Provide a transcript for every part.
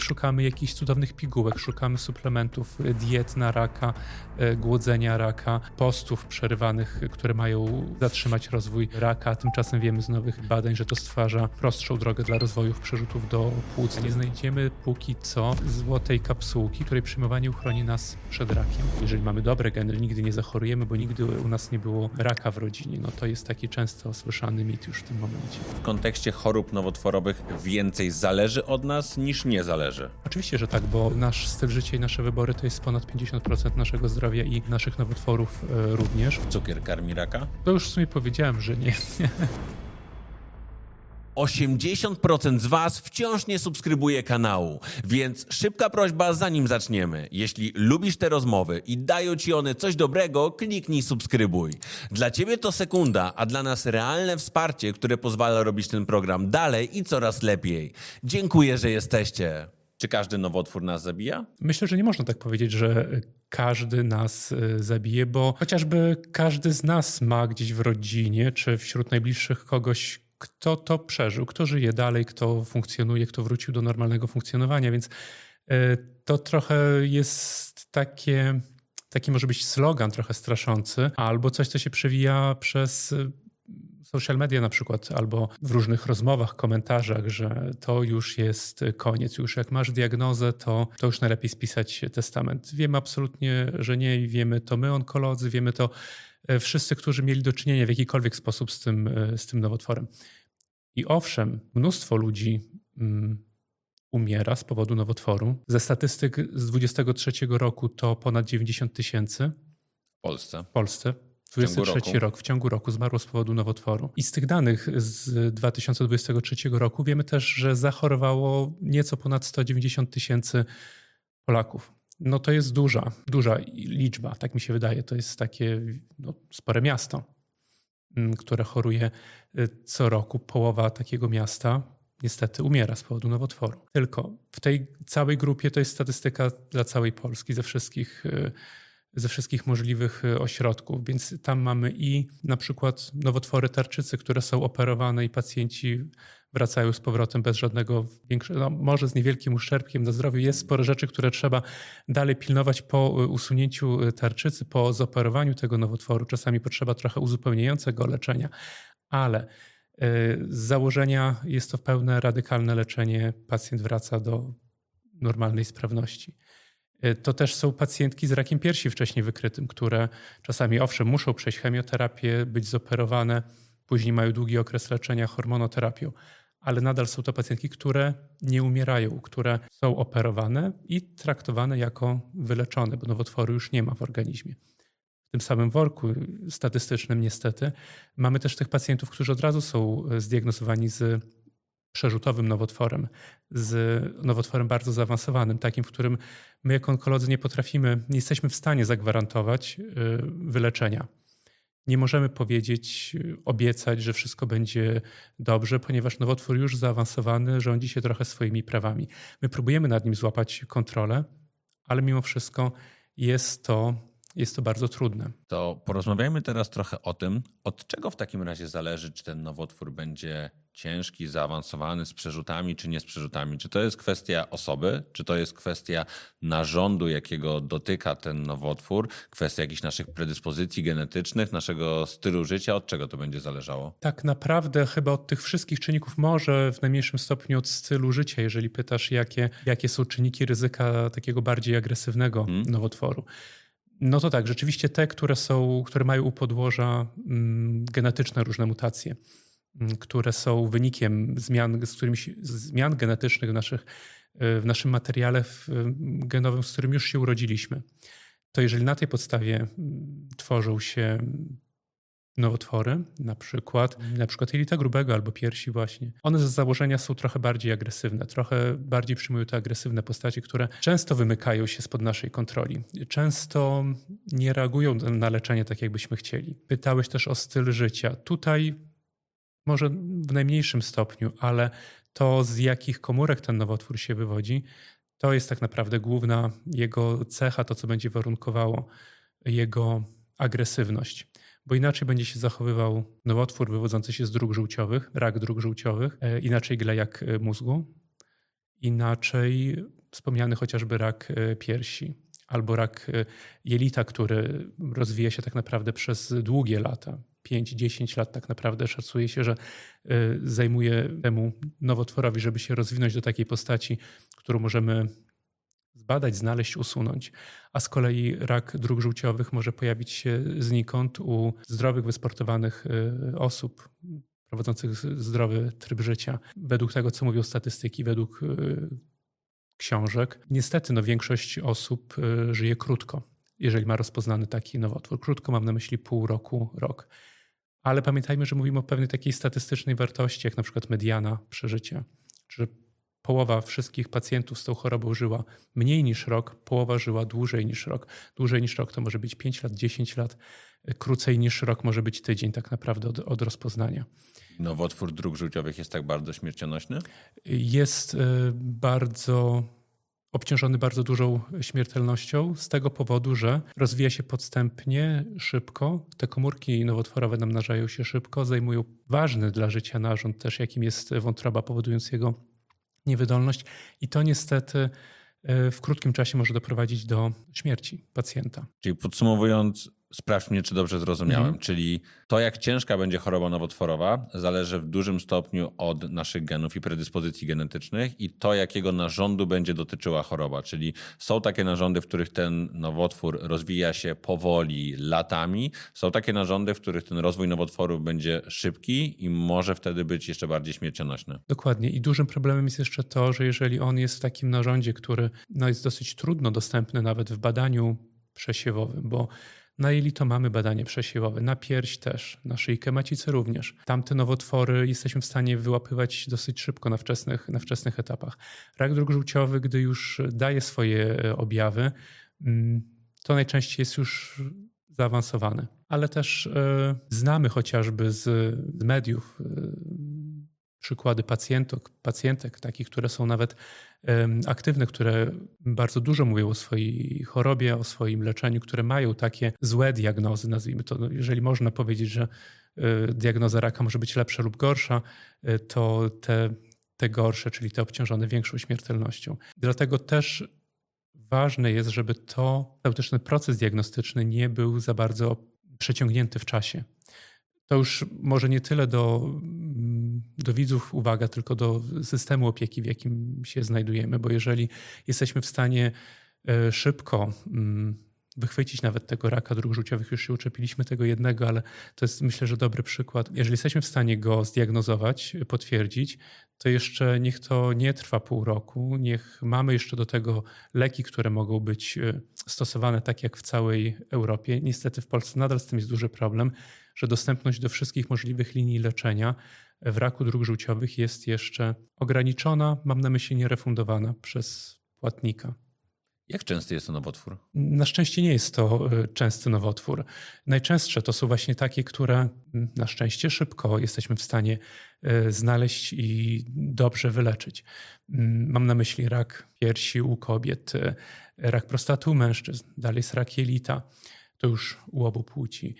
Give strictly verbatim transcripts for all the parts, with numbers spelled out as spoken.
szukamy jakichś cudownych pigułek, szukamy suplementów, diet na raka, głodzenia raka, postów przerywanych, które mają zatrzymać rozwój raka. Tymczasem wiemy z nowych badań, że to stwarza prostszą drogę dla rozwoju przerzutów do płuc. Nie znajdziemy póki co złotej kapsułki, której przyjmowanie uchroni nas przed rakiem. Jeżeli mamy dobre geny, nigdy nie zachorujemy, bo nigdy u nas nie było raka w rodzinie. No to jest taki często słyszany mit już w tym momencie. W kontekście chorób nowotworowych więcej zależy od nas niż nie zależy. Oczywiście, że tak, bo nasz styl życia i nasze wybory to jest ponad pięćdziesiąt procent naszego zdrowia i naszych nowotworów e, również. Cukier karmi raka? To już w sumie powiedziałem, że nie. osiemdziesiąt procent z Was wciąż nie subskrybuje kanału, więc szybka prośba zanim zaczniemy. Jeśli lubisz te rozmowy i dają Ci one coś dobrego, kliknij subskrybuj. Dla Ciebie to sekunda, a dla nas realne wsparcie, które pozwala robić ten program dalej i coraz lepiej. Dziękuję, że jesteście. Czy każdy nowotwór nas zabija? Myślę, że nie można tak powiedzieć, że każdy nas zabije, bo chociażby każdy z nas ma gdzieś w rodzinie czy wśród najbliższych kogoś, kto to przeżył, kto żyje dalej, kto funkcjonuje, kto wrócił do normalnego funkcjonowania, więc to trochę jest takie, taki może być slogan trochę straszący, albo coś, co się przewija przez social media na przykład, albo w różnych rozmowach, komentarzach, że to już jest koniec, już jak masz diagnozę, to, to już najlepiej spisać testament. Wiemy absolutnie, że nie i wiemy to my, onkolodzy, wiemy to wszyscy, którzy mieli do czynienia w jakikolwiek sposób z tym, z tym nowotworem. I owszem, mnóstwo ludzi um, umiera z powodu nowotworu. Ze statystyk z dwudziestego trzeciego roku to ponad dziewięćdziesiąt tysięcy. W Polsce. W Polsce. dwudziesty trzeci rok, w ciągu roku zmarło z powodu nowotworu. I z tych danych z dwa tysiące dwudziestego trzeciego roku wiemy też, że zachorowało nieco ponad sto dziewięćdziesiąt tysięcy Polaków. No to jest duża, duża liczba, tak mi się wydaje. To jest takie no, spore miasto, które choruje co roku. Połowa takiego miasta niestety umiera z powodu nowotworu. Tylko w tej całej grupie to jest statystyka dla całej Polski, ze wszystkich, ze wszystkich możliwych ośrodków. Więc tam mamy i na przykład nowotwory tarczycy, które są operowane i pacjenci wracają z powrotem bez żadnego większego, no może z niewielkim uszczerbkiem na zdrowiu. Jest sporo rzeczy, które trzeba dalej pilnować po usunięciu tarczycy, po zoperowaniu tego nowotworu. Czasami potrzeba trochę uzupełniającego leczenia, ale z założenia jest to pełne radykalne leczenie. Pacjent wraca do normalnej sprawności. To też są pacjentki z rakiem piersi wcześniej wykrytym, które czasami owszem muszą przejść chemioterapię, być zoperowane, później mają długi okres leczenia hormonoterapią, ale nadal są to pacjentki, które nie umierają, które są operowane i traktowane jako wyleczone, bo nowotworu już nie ma w organizmie. W tym samym worku statystycznym niestety mamy też tych pacjentów, którzy od razu są zdiagnozowani z przerzutowym nowotworem, z nowotworem bardzo zaawansowanym, takim, w którym my jako onkolodzy nie potrafimy, nie jesteśmy w stanie zagwarantować wyleczenia. Nie możemy powiedzieć, obiecać, że wszystko będzie dobrze, ponieważ nowotwór już zaawansowany rządzi się trochę swoimi prawami. My próbujemy nad nim złapać kontrolę, ale mimo wszystko jest to, jest to bardzo trudne. To porozmawiajmy teraz trochę o tym, od czego w takim razie zależy, czy ten nowotwór będzie ciężki, zaawansowany, z przerzutami, czy nie z przerzutami. Czy to jest kwestia osoby, czy to jest kwestia narządu, jakiego dotyka ten nowotwór, kwestia jakichś naszych predyspozycji genetycznych, naszego stylu życia, od czego to będzie zależało? Tak naprawdę chyba od tych wszystkich czynników, może w najmniejszym stopniu od stylu życia, jeżeli pytasz, jakie, jakie są czynniki ryzyka takiego bardziej agresywnego hmm. nowotworu. No to tak, rzeczywiście te, które są, które mają u podłoża mm, genetyczne różne mutacje, mm, które są wynikiem zmian, z którymi, zmian genetycznych w, naszych, w naszym materiale genowym, z którym już się urodziliśmy. To jeżeli na tej podstawie tworzą się nowotwory, na przykład, na przykład jelita grubego albo piersi właśnie. One z założenia są trochę bardziej agresywne, trochę bardziej przyjmują te agresywne postacie, które często wymykają się spod naszej kontroli. Często nie reagują na leczenie tak, jakbyśmy chcieli. Pytałeś też o styl życia. Tutaj może w najmniejszym stopniu, ale to z jakich komórek ten nowotwór się wywodzi, to jest tak naprawdę główna jego cecha, to co będzie warunkowało jego agresywność. Bo inaczej będzie się zachowywał nowotwór wywodzący się z dróg żółciowych, rak dróg żółciowych, inaczej glejak mózgu, inaczej wspomniany chociażby rak piersi albo rak jelita, który rozwija się tak naprawdę przez długie lata. pięć do dziesięciu lat tak naprawdę szacuje się, że zajmuje temu nowotworowi, żeby się rozwinąć do takiej postaci, którą możemy zbadać, znaleźć, usunąć. A z kolei rak dróg żółciowych może pojawić się znikąd u zdrowych, wysportowanych osób prowadzących zdrowy tryb życia. Według tego, co mówią statystyki, według książek, niestety no, większość osób żyje krótko, jeżeli ma rozpoznany taki nowotwór. Krótko mam na myśli pół roku, rok. Ale pamiętajmy, że mówimy o pewnej takiej statystycznej wartości, jak na przykład mediana przeżycia. Że połowa wszystkich pacjentów z tą chorobą żyła mniej niż rok, połowa żyła dłużej niż rok. Dłużej niż rok to może być pięć lat, dziesięć lat, krócej niż rok może być tydzień tak naprawdę od, od rozpoznania. Nowotwór dróg żółciowych jest tak bardzo śmiercionośny? Jest bardzo obciążony bardzo dużą śmiertelnością z tego powodu, że rozwija się podstępnie, szybko. Te komórki nowotworowe namnażają się szybko, zajmują ważny dla życia narząd też, jakim jest wątroba, powodując jego niewydolność. I to niestety w krótkim czasie może doprowadzić do śmierci pacjenta. Czyli podsumowując, sprawdź mnie, czy dobrze zrozumiałem. Mhm. Czyli to, jak ciężka będzie choroba nowotworowa, zależy w dużym stopniu od naszych genów i predyspozycji genetycznych i to, jakiego narządu będzie dotyczyła choroba. Czyli są takie narządy, w których ten nowotwór rozwija się powoli, latami. Są takie narządy, w których ten rozwój nowotworu będzie szybki i może wtedy być jeszcze bardziej śmiercionośny. Dokładnie. I dużym problemem jest jeszcze to, że jeżeli on jest w takim narządzie, który no, jest dosyć trudno dostępny nawet w badaniu przesiewowym, bo na jelito mamy badanie przesiewowe, na pierś też, na szyjkę macicy również. Tamte nowotwory jesteśmy w stanie wyłapywać dosyć szybko na wczesnych, na wczesnych etapach. Rak dróg żółciowych, gdy już daje swoje objawy, to najczęściej jest już zaawansowany. Ale też znamy chociażby z mediów przykłady pacjentek, pacjentek takich, które są nawet aktywne, które bardzo dużo mówią o swojej chorobie, o swoim leczeniu, które mają takie złe diagnozy, nazwijmy to. No, jeżeli można powiedzieć, że diagnoza raka może być lepsza lub gorsza, to te, te gorsze, czyli te obciążone większą śmiertelnością. Dlatego też ważne jest, żeby to, ten proces diagnostyczny nie był za bardzo przeciągnięty w czasie. To już może nie tyle do, do widzów uwaga, tylko do systemu opieki, w jakim się znajdujemy, bo jeżeli jesteśmy w stanie szybko wychwycić nawet tego raka dróg żółciowych, już się uczepiliśmy tego jednego, ale to jest myślę, że dobry przykład. Jeżeli jesteśmy w stanie go zdiagnozować, potwierdzić, to jeszcze niech to nie trwa pół roku, niech mamy jeszcze do tego leki, które mogą być stosowane tak jak w całej Europie. Niestety w Polsce nadal z tym jest duży problem, że dostępność do wszystkich możliwych linii leczenia w raku dróg żółciowych jest jeszcze ograniczona, mam na myśli nierefundowana przez płatnika. Jak częsty jest to nowotwór? Na szczęście nie jest to częsty nowotwór. Najczęstsze to są właśnie takie, które na szczęście szybko jesteśmy w stanie znaleźć i dobrze wyleczyć. Mam na myśli rak piersi u kobiet, rak prostaty u mężczyzn, dalej jest rak jelita, to już u obu płci.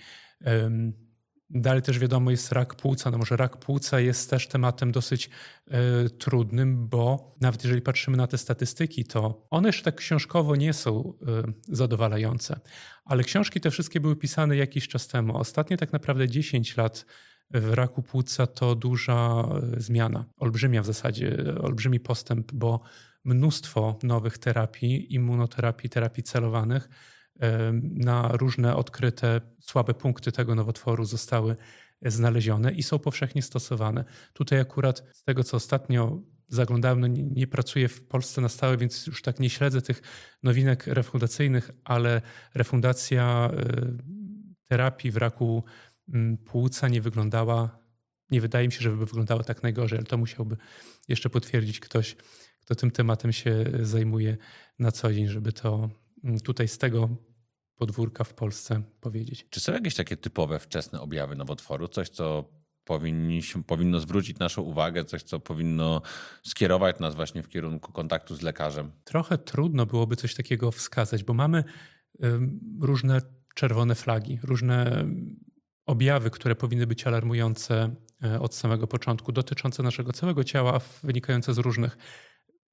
Dalej też wiadomo jest rak płuca. No może rak płuca jest też tematem dosyć y, trudnym, bo nawet jeżeli patrzymy na te statystyki, to one jeszcze tak książkowo nie są y, zadowalające. Ale książki te wszystkie były pisane jakiś czas temu. Ostatnie tak naprawdę dziesięć lat w raku płuca to duża y, zmiana. Olbrzymia w zasadzie, olbrzymi postęp, bo mnóstwo nowych terapii, immunoterapii, terapii celowanych na różne odkryte słabe punkty tego nowotworu zostały znalezione i są powszechnie stosowane. Tutaj akurat z tego, co ostatnio zaglądałem, no nie, nie pracuję w Polsce na stałe, więc już tak nie śledzę tych nowinek refundacyjnych, ale refundacja terapii w raku płuca nie wyglądała, nie wydaje mi się, żeby wyglądała tak najgorzej, ale to musiałby jeszcze potwierdzić ktoś, kto tym tematem się zajmuje na co dzień, żeby to tutaj z tego podwórka w Polsce powiedzieć. Czy są jakieś takie typowe wczesne objawy nowotworu? Coś, co powinniśmy, powinno zwrócić naszą uwagę, coś, co powinno skierować nas właśnie w kierunku kontaktu z lekarzem? Trochę trudno byłoby coś takiego wskazać, bo mamy różne czerwone flagi, różne objawy, które powinny być alarmujące od samego początku, dotyczące naszego całego ciała, wynikające z różnych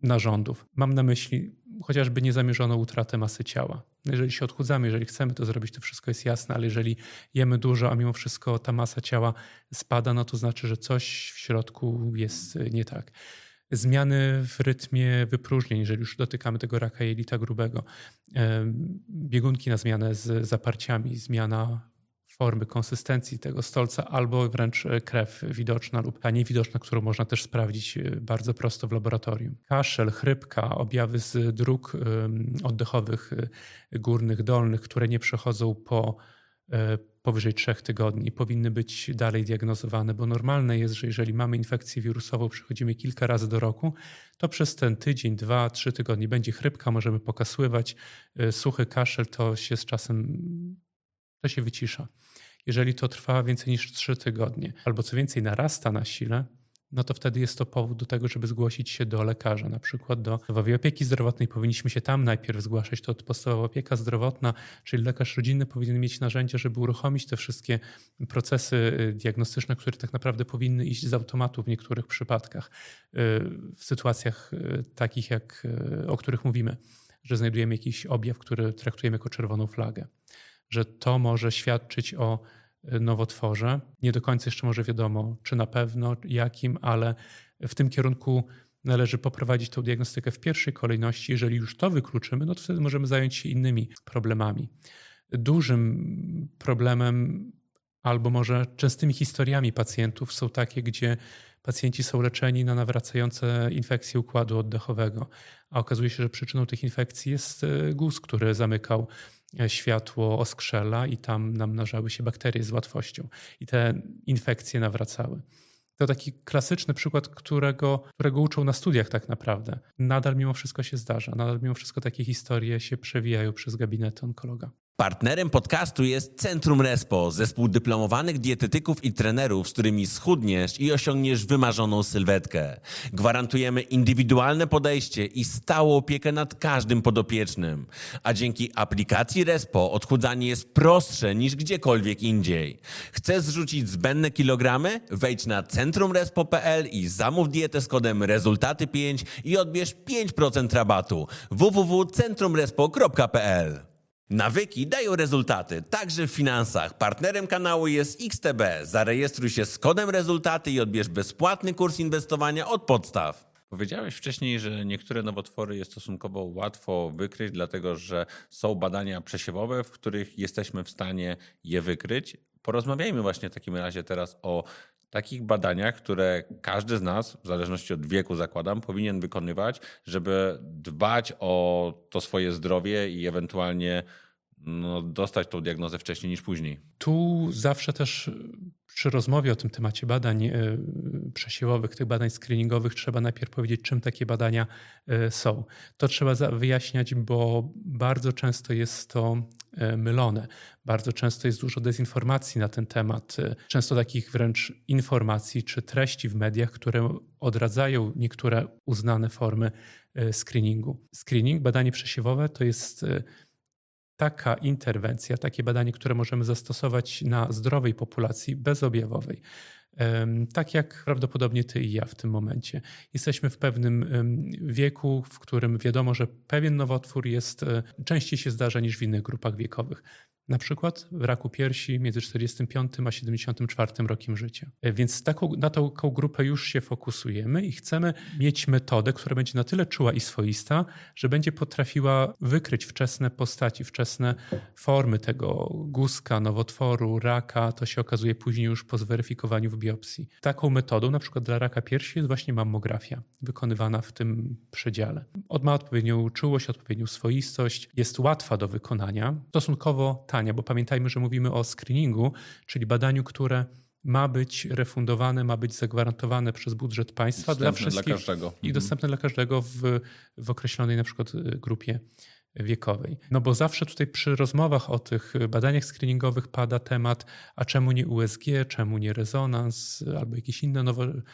narządów. Mam na myśli chociażby niezamierzoną utratę masy ciała. Jeżeli się odchudzamy, jeżeli chcemy to zrobić, to wszystko jest jasne, ale jeżeli jemy dużo, a mimo wszystko ta masa ciała spada, no to znaczy, że coś w środku jest nie tak. Zmiany w rytmie wypróżnień, jeżeli już dotykamy tego raka jelita grubego. Biegunki na zmianę z zaparciami, zmiana formy, konsystencji tego stolca, albo wręcz krew widoczna lub ta niewidoczna, którą można też sprawdzić bardzo prosto w laboratorium. Kaszel, chrypka, objawy z dróg oddechowych górnych, dolnych, które nie przechodzą po powyżej trzech tygodni, powinny być dalej diagnozowane, bo normalne jest, że jeżeli mamy infekcję wirusową, przychodzimy kilka razy do roku, to przez ten tydzień, dwa, trzy tygodnie będzie chrypka, możemy pokasływać, suchy kaszel to się z czasem to się wycisza. Jeżeli to trwa więcej niż trzy tygodnie, albo co więcej narasta na sile, no to wtedy jest to powód do tego, żeby zgłosić się do lekarza, na przykład do podstawowej opieki zdrowotnej. Powinniśmy się tam najpierw zgłaszać. To podstawowa opieka zdrowotna, czyli lekarz rodzinny powinien mieć narzędzia, żeby uruchomić te wszystkie procesy diagnostyczne, które tak naprawdę powinny iść z automatu w niektórych przypadkach. W sytuacjach takich, jak, o których mówimy, że znajdujemy jakiś objaw, który traktujemy jako czerwoną flagę. Że to może świadczyć o nowotworze. Nie do końca jeszcze może wiadomo, czy na pewno, jakim, ale w tym kierunku należy poprowadzić tą diagnostykę w pierwszej kolejności. Jeżeli już to wykluczymy, no to wtedy możemy zająć się innymi problemami. Dużym problemem albo może częstymi historiami pacjentów są takie, gdzie pacjenci są leczeni na nawracające infekcje układu oddechowego, a okazuje się, że przyczyną tych infekcji jest guz, który zamykał światło oskrzela i tam namnażały się bakterie z łatwością i te infekcje nawracały. To taki klasyczny przykład, którego, którego uczą na studiach tak naprawdę. Nadal mimo wszystko się zdarza, nadal mimo wszystko takie historie się przewijają przez gabinety onkologa. Partnerem podcastu jest Centrum Respo, zespół dyplomowanych dietetyków i trenerów, z którymi schudniesz i osiągniesz wymarzoną sylwetkę. Gwarantujemy indywidualne podejście i stałą opiekę nad każdym podopiecznym. A dzięki aplikacji Respo odchudzanie jest prostsze niż gdziekolwiek indziej. Chcesz zrzucić zbędne kilogramy? Wejdź na centrum respo kropka p l i zamów dietę z kodem rezultaty pięć i odbierz pięć procent rabatu. w w w kropka centrum respo kropka p l. Nawyki dają rezultaty, także w finansach. Partnerem kanału jest X T B. Zarejestruj się z kodem rezultaty i odbierz bezpłatny kurs inwestowania od podstaw. Powiedziałeś wcześniej, że niektóre nowotwory jest stosunkowo łatwo wykryć, dlatego że są badania przesiewowe, w których jesteśmy w stanie je wykryć. Porozmawiajmy właśnie w takim razie teraz o takich badaniach, które każdy z nas, w zależności od wieku zakładam, powinien wykonywać, żeby dbać o to swoje zdrowie i ewentualnie no, dostać tą diagnozę wcześniej niż później. Tu zawsze też przy rozmowie o tym temacie badań przesiewowych, tych badań screeningowych trzeba najpierw powiedzieć, czym takie badania są. To trzeba wyjaśniać, bo bardzo często jest to mylone. Bardzo często jest dużo dezinformacji na ten temat, często takich wręcz informacji czy treści w mediach, które odradzają niektóre uznane formy screeningu. Screening, badanie przesiewowe to jest taka interwencja, takie badanie, które możemy zastosować na zdrowej populacji bezobjawowej. Tak jak prawdopodobnie ty i ja w tym momencie. Jesteśmy w pewnym wieku, w którym wiadomo, że pewien nowotwór jest, częściej się zdarza niż w innych grupach wiekowych. Na przykład w raku piersi między czterdziestym piątym a siedemdziesiątym czwartym rokiem życia. Więc taką, na taką grupę już się fokusujemy i chcemy mieć metodę, która będzie na tyle czuła i swoista, że będzie potrafiła wykryć wczesne postaci, wczesne formy tego guzka, nowotworu, raka. To się okazuje później już po zweryfikowaniu w biopsji. Taką metodą na przykład dla raka piersi jest właśnie mammografia wykonywana w tym przedziale. On ma odpowiednią czułość, odpowiednią swoistość, jest łatwa do wykonania, stosunkowo tania, bo pamiętajmy, że mówimy o screeningu, czyli badaniu, które ma być refundowane, ma być zagwarantowane przez budżet państwa dostępne dla wszystkich dla każdego. i mhm. dostępne dla każdego w, w określonej na przykład grupie wiekowej. No bo zawsze tutaj przy rozmowach o tych badaniach screeningowych pada temat, a czemu nie U S G, czemu nie rezonans, albo jakieś inne nowe,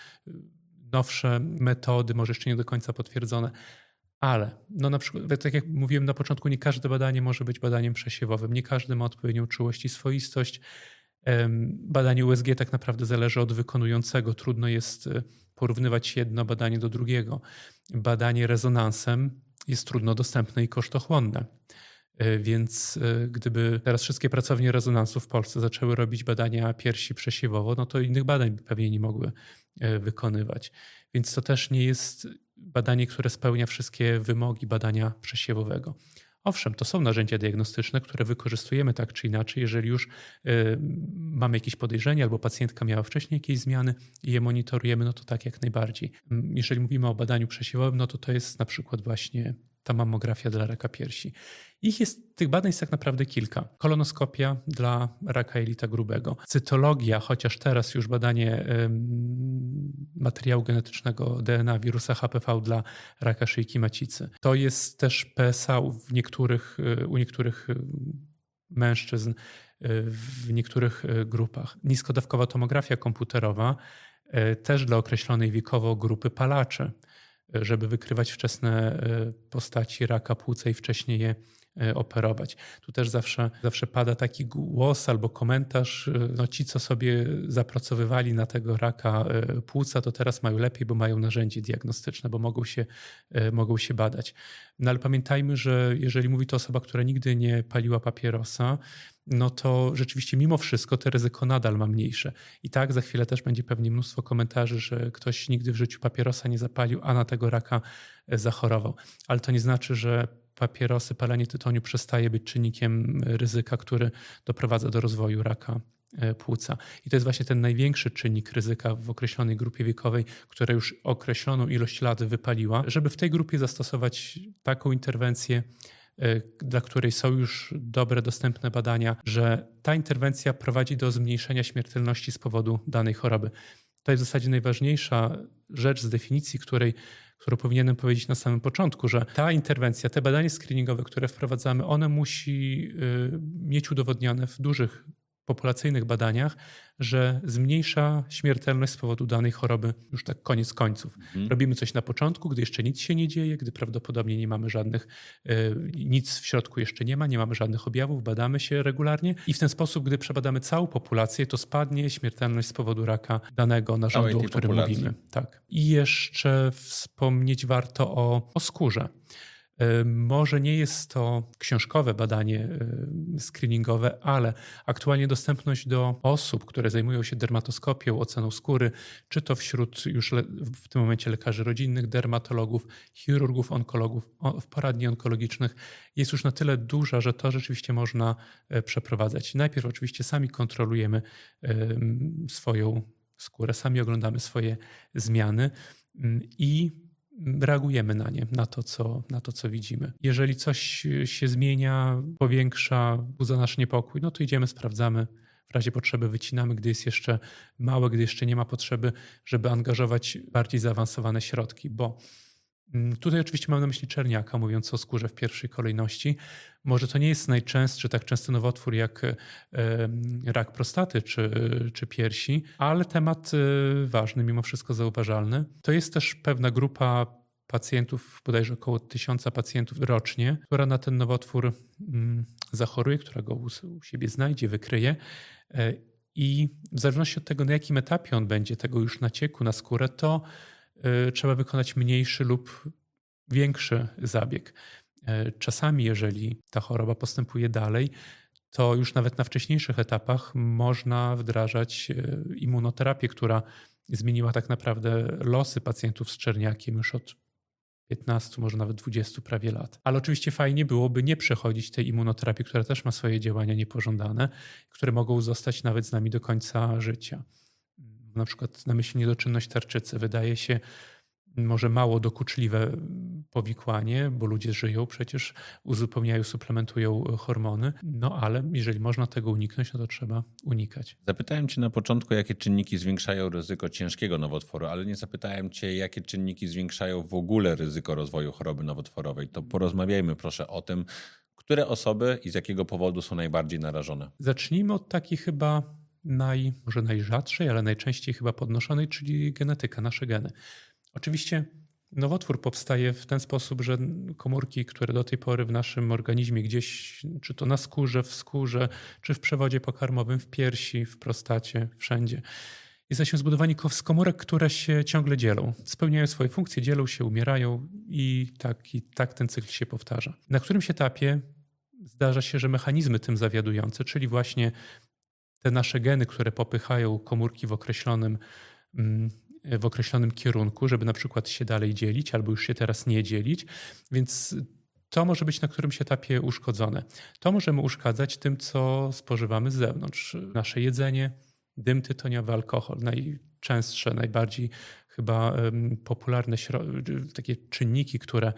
nowsze metody, może jeszcze nie do końca potwierdzone. Ale no na przykład, tak jak mówiłem na początku, nie każde badanie może być badaniem przesiewowym, nie każdy ma odpowiednią czułość i swoistość. Badanie U S G tak naprawdę zależy od wykonującego. Trudno jest porównywać jedno badanie do drugiego. Badanie rezonansem jest trudno dostępne i kosztochłonne. Więc gdyby teraz wszystkie pracownie rezonansu w Polsce zaczęły robić badania piersi przesiewowo, no to innych badań pewnie nie mogły wykonywać. Więc to też nie jest badanie, które spełnia wszystkie wymogi badania przesiewowego. Owszem, to są narzędzia diagnostyczne, które wykorzystujemy tak czy inaczej, jeżeli już y, mamy jakieś podejrzenie albo pacjentka miała wcześniej jakieś zmiany i je monitorujemy, no to tak jak najbardziej. Jeżeli mówimy o badaniu przesiewowym, no to to jest na przykład właśnie ta mammografia dla raka piersi. Ich jest, tych badań jest tak naprawdę kilka. Kolonoskopia dla raka jelita grubego. Cytologia, chociaż teraz już badanie ym, materiału genetycznego D N A wirusa H P V dla raka szyjki macicy. To jest też P S A w niektórych, u niektórych mężczyzn, w niektórych grupach. Niskodawkowa tomografia komputerowa też dla określonej wiekowo grupy palaczy, żeby wykrywać wczesne postaci raka płuca i wcześniej je operować. Tu też zawsze, zawsze pada taki głos albo komentarz, no ci, co sobie zapracowywali na tego raka płuca, to teraz mają lepiej, bo mają narzędzie diagnostyczne, bo mogą się, mogą się badać. No ale pamiętajmy, że jeżeli mówi to osoba, która nigdy nie paliła papierosa, no to rzeczywiście mimo wszystko to ryzyko nadal ma mniejsze. I tak za chwilę też będzie pewnie mnóstwo komentarzy, że ktoś nigdy w życiu papierosa nie zapalił, a na tego raka zachorował. Ale to nie znaczy, że papierosy, palenie tytoniu przestaje być czynnikiem ryzyka, który doprowadza do rozwoju raka płuca. I to jest właśnie ten największy czynnik ryzyka w określonej grupie wiekowej, która już określoną ilość lat wypaliła, żeby w tej grupie zastosować taką interwencję, dla której są już dobre, dostępne badania, że ta interwencja prowadzi do zmniejszenia śmiertelności z powodu danej choroby. To jest w zasadzie najważniejsza rzecz z definicji, której, którą powinienem powiedzieć na samym początku, że ta interwencja, te badania screeningowe, które wprowadzamy, one musi mieć udowodnione w dużych populacyjnych badaniach, że zmniejsza śmiertelność z powodu danej choroby już tak koniec końców. Mhm. Robimy coś na początku, gdy jeszcze nic się nie dzieje, gdy prawdopodobnie nie mamy żadnych, nic w środku jeszcze nie ma, nie mamy żadnych objawów, badamy się regularnie i w ten sposób, gdy przebadamy całą populację, to spadnie śmiertelność z powodu raka danego narządu, o którym populacji. mówimy. Tak. I jeszcze wspomnieć warto o, o skórze. Może nie jest to książkowe badanie screeningowe, ale aktualnie dostępność do osób, które zajmują się dermatoskopią, oceną skóry, czy to wśród już w tym momencie lekarzy rodzinnych, dermatologów, chirurgów, onkologów, w poradni onkologicznych jest już na tyle duża, że to rzeczywiście można przeprowadzać. Najpierw oczywiście sami kontrolujemy swoją skórę, sami oglądamy swoje zmiany i reagujemy na nie, na to, co, na to, co widzimy. Jeżeli coś się zmienia, powiększa, wzbudza nasz niepokój, no to idziemy, sprawdzamy. W razie potrzeby wycinamy, gdy jest jeszcze małe, gdy jeszcze nie ma potrzeby, żeby angażować bardziej zaawansowane środki, bo tutaj oczywiście mam na myśli czerniaka, mówiąc o skórze w pierwszej kolejności. Może to nie jest najczęstszy, tak częsty nowotwór jak rak prostaty czy, czy piersi, ale temat ważny, mimo wszystko zauważalny. To jest też pewna grupa pacjentów, bodajże około tysiąca pacjentów rocznie, która na ten nowotwór zachoruje, która go u siebie znajdzie, wykryje. I w zależności od tego, na jakim etapie on będzie, tego już nacieku na skórę, to trzeba wykonać mniejszy lub większy zabieg. Czasami, jeżeli ta choroba postępuje dalej, to już nawet na wcześniejszych etapach można wdrażać immunoterapię, która zmieniła tak naprawdę losy pacjentów z czerniakiem już od piętnastu, może nawet dwudziestu prawie lat. Ale oczywiście fajnie byłoby nie przechodzić tej immunoterapii, która też ma swoje działania niepożądane, które mogą zostać nawet z nami do końca życia. Na przykład na myśl niedoczynność tarczycy wydaje się może mało dokuczliwe powikłanie, bo ludzie żyją przecież, uzupełniają, suplementują hormony, no ale jeżeli można tego uniknąć, no to trzeba unikać. Zapytałem cię na początku, jakie czynniki zwiększają ryzyko ciężkiego nowotworu, ale nie zapytałem cię, jakie czynniki zwiększają w ogóle ryzyko rozwoju choroby nowotworowej. To porozmawiajmy proszę o tym, które osoby i z jakiego powodu są najbardziej narażone. Zacznijmy od takiej chyba naj, może najrzadszej, ale najczęściej chyba podnoszonej, czyli genetyka, nasze geny. Oczywiście nowotwór powstaje w ten sposób, że komórki, które do tej pory w naszym organizmie gdzieś, czy to na skórze, w skórze, czy w przewodzie pokarmowym, w piersi, w prostacie, wszędzie, Jesteśmy zbudowani z komórek, które się ciągle dzielą. Spełniają swoje funkcje, dzielą się, umierają i tak, i tak ten cykl się powtarza. Na którymś etapie zdarza się, że mechanizmy tym zawiadujące, czyli właśnie te nasze geny, które popychają komórki w określonym, w określonym kierunku, żeby na przykład się dalej dzielić albo już się teraz nie dzielić, więc to może być na którymś etapie uszkodzone. To możemy uszkadzać tym, co spożywamy z zewnątrz. Nasze jedzenie, dym tytoniowy, alkohol. Najczęstsze, najbardziej chyba popularne takie czynniki, które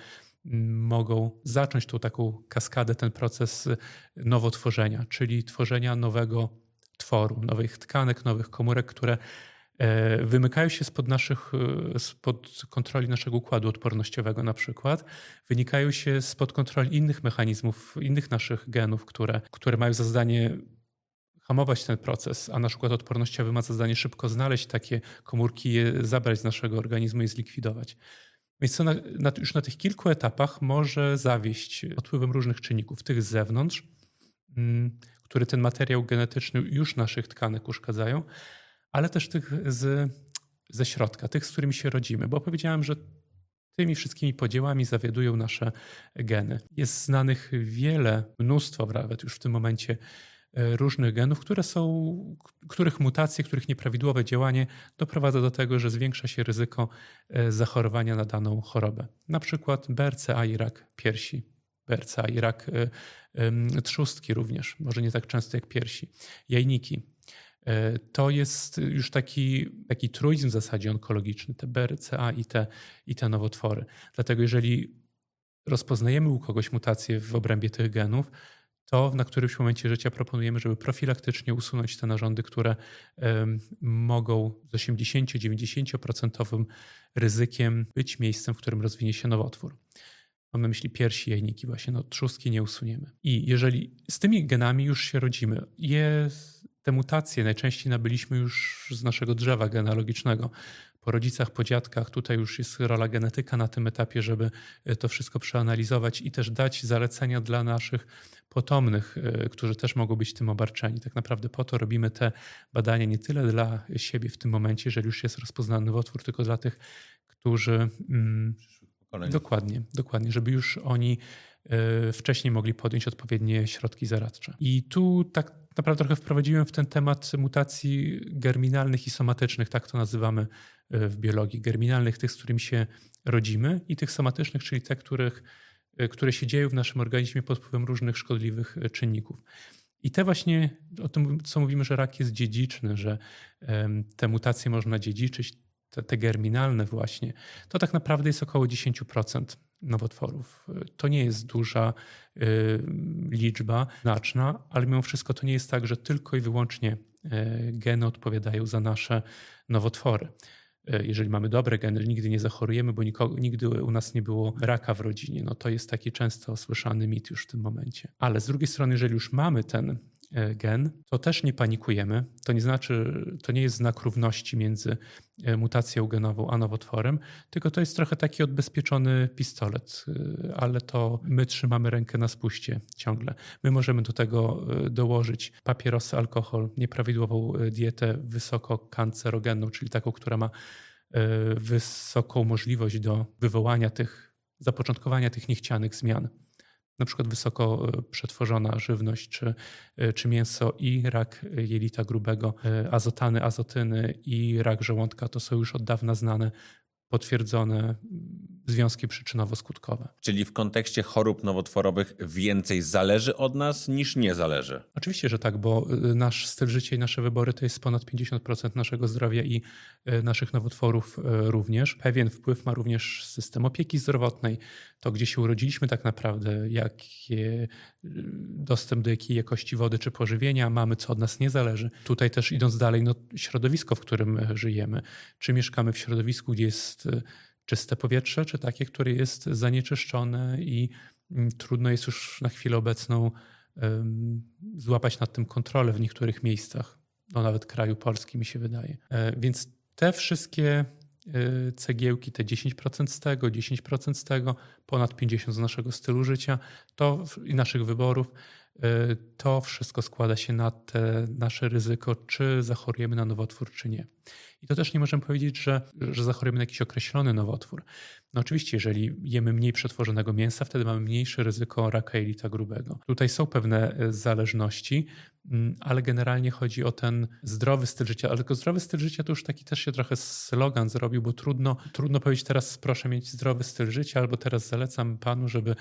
mogą zacząć tą taką kaskadę, ten proces nowotworzenia, czyli tworzenia nowego tworu, nowych tkanek, nowych komórek, które wymykają się spod, naszych, spod kontroli naszego układu odpornościowego na przykład, wynikają się spod kontroli innych mechanizmów, innych naszych genów, które, które mają za zadanie hamować ten proces, a nasz układ odpornościowy ma za zadanie szybko znaleźć takie komórki, je zabrać z naszego organizmu i zlikwidować. Więc to na, na, już na tych kilku etapach może zawieść odpływem różnych czynników, tych z zewnątrz, mm, które ten materiał genetyczny już naszych tkanek uszkadzają, ale też tych z, ze środka, tych, z którymi się rodzimy. Bo powiedziałem, że tymi wszystkimi podziałami zawiadują nasze geny. Jest znanych wiele, mnóstwo nawet już w tym momencie różnych genów, które są, których mutacje, których nieprawidłowe działanie doprowadza do tego, że zwiększa się ryzyko zachorowania na daną chorobę. Na przykład B R C A i rak piersi, B R C A i rak trzustki również, może nie tak często jak piersi, jajniki. To jest już taki, taki truizm w zasadzie onkologiczny, te B R C A i te, i te nowotwory. Dlatego jeżeli rozpoznajemy u kogoś mutacje w obrębie tych genów, to na którymś momencie życia proponujemy, żeby profilaktycznie usunąć te narządy, które um, mogą z osiemdziesiąt do dziewięćdziesięciu procent ryzykiem być miejscem, w którym rozwinie się nowotwór. Mam na myśli piersi, jajniki właśnie, no trzustki nie usuniemy. I jeżeli z tymi genami już się rodzimy, je, te mutacje najczęściej nabyliśmy już z naszego drzewa genealogicznego, po rodzicach, po dziadkach, tutaj już jest rola genetyka na tym etapie, żeby to wszystko przeanalizować i też dać zalecenia dla naszych potomnych, którzy też mogą być tym obarczeni. Tak naprawdę po to robimy te badania nie tyle dla siebie w tym momencie, jeżeli już jest rozpoznany nowotwór, tylko dla tych, którzy... Mm, dokładnie, dokładnie, żeby już oni wcześniej mogli podjąć odpowiednie środki zaradcze. I tu tak naprawdę trochę wprowadziłem w ten temat mutacji germinalnych i somatycznych, tak to nazywamy w biologii. Germinalnych, tych, z którymi się rodzimy, i tych somatycznych, czyli te, których, które się dzieją w naszym organizmie pod wpływem różnych szkodliwych czynników. I te właśnie, o tym co mówimy, że rak jest dziedziczny, że te mutacje można dziedziczyć, te, te germinalne właśnie, to tak naprawdę jest około dziesięć procent nowotworów. To nie jest duża y, liczba, znaczna, ale mimo wszystko to nie jest tak, że tylko i wyłącznie y, geny odpowiadają za nasze nowotwory. Y, jeżeli mamy dobre geny, nigdy nie zachorujemy, bo nikogo, nigdy u nas nie było raka w rodzinie, no to jest taki często słyszany mit już w tym momencie. Ale z drugiej strony, jeżeli już mamy ten gen, to też nie panikujemy. To nie znaczy, to nie jest znak równości między mutacją genową a nowotworem, tylko to jest trochę taki odbezpieczony pistolet, ale to my trzymamy rękę na spuście ciągle. My możemy do tego dołożyć papierosy, alkohol, nieprawidłową dietę wysoko kancerogenną, czyli taką, która ma wysoką możliwość do wywołania tych, zapoczątkowania tych niechcianych zmian. Na przykład wysoko przetworzona żywność czy, czy mięso i rak jelita grubego, azotany, azotyny i rak żołądka to są już od dawna znane, potwierdzone związki przyczynowo-skutkowe. Czyli w kontekście chorób nowotworowych więcej zależy od nas niż nie zależy? Oczywiście, że tak, bo nasz styl życia i nasze wybory to jest ponad pięćdziesiąt procent naszego zdrowia i naszych nowotworów również. Pewien wpływ ma również system opieki zdrowotnej, to gdzie się urodziliśmy tak naprawdę, jaki dostęp do jakiej jakości wody czy pożywienia mamy, co od nas nie zależy. Tutaj też idąc dalej, no, środowisko, w którym żyjemy. Czy mieszkamy w środowisku, gdzie jest czyste powietrze, czy takie, które jest zanieczyszczone i trudno jest już na chwilę obecną um, złapać nad tym kontrolę w niektórych miejscach, no nawet kraju Polski mi się wydaje. E, więc te wszystkie y, cegiełki, te dziesięć procent z tego, dziesięć procent z tego, ponad pięćdziesiąt procent z naszego stylu życia to, i naszych wyborów, to wszystko składa się na te nasze ryzyko, czy zachorujemy na nowotwór, czy nie. I to też nie możemy powiedzieć, że, że zachorujemy na jakiś określony nowotwór. No oczywiście, jeżeli jemy mniej przetworzonego mięsa, wtedy mamy mniejsze ryzyko raka jelita grubego. Tutaj są pewne zależności, ale generalnie chodzi o ten zdrowy styl życia. Ale tylko zdrowy styl życia to już taki też się trochę slogan zrobił, bo trudno, trudno powiedzieć teraz proszę mieć zdrowy styl życia, albo teraz zalecam panu, żeby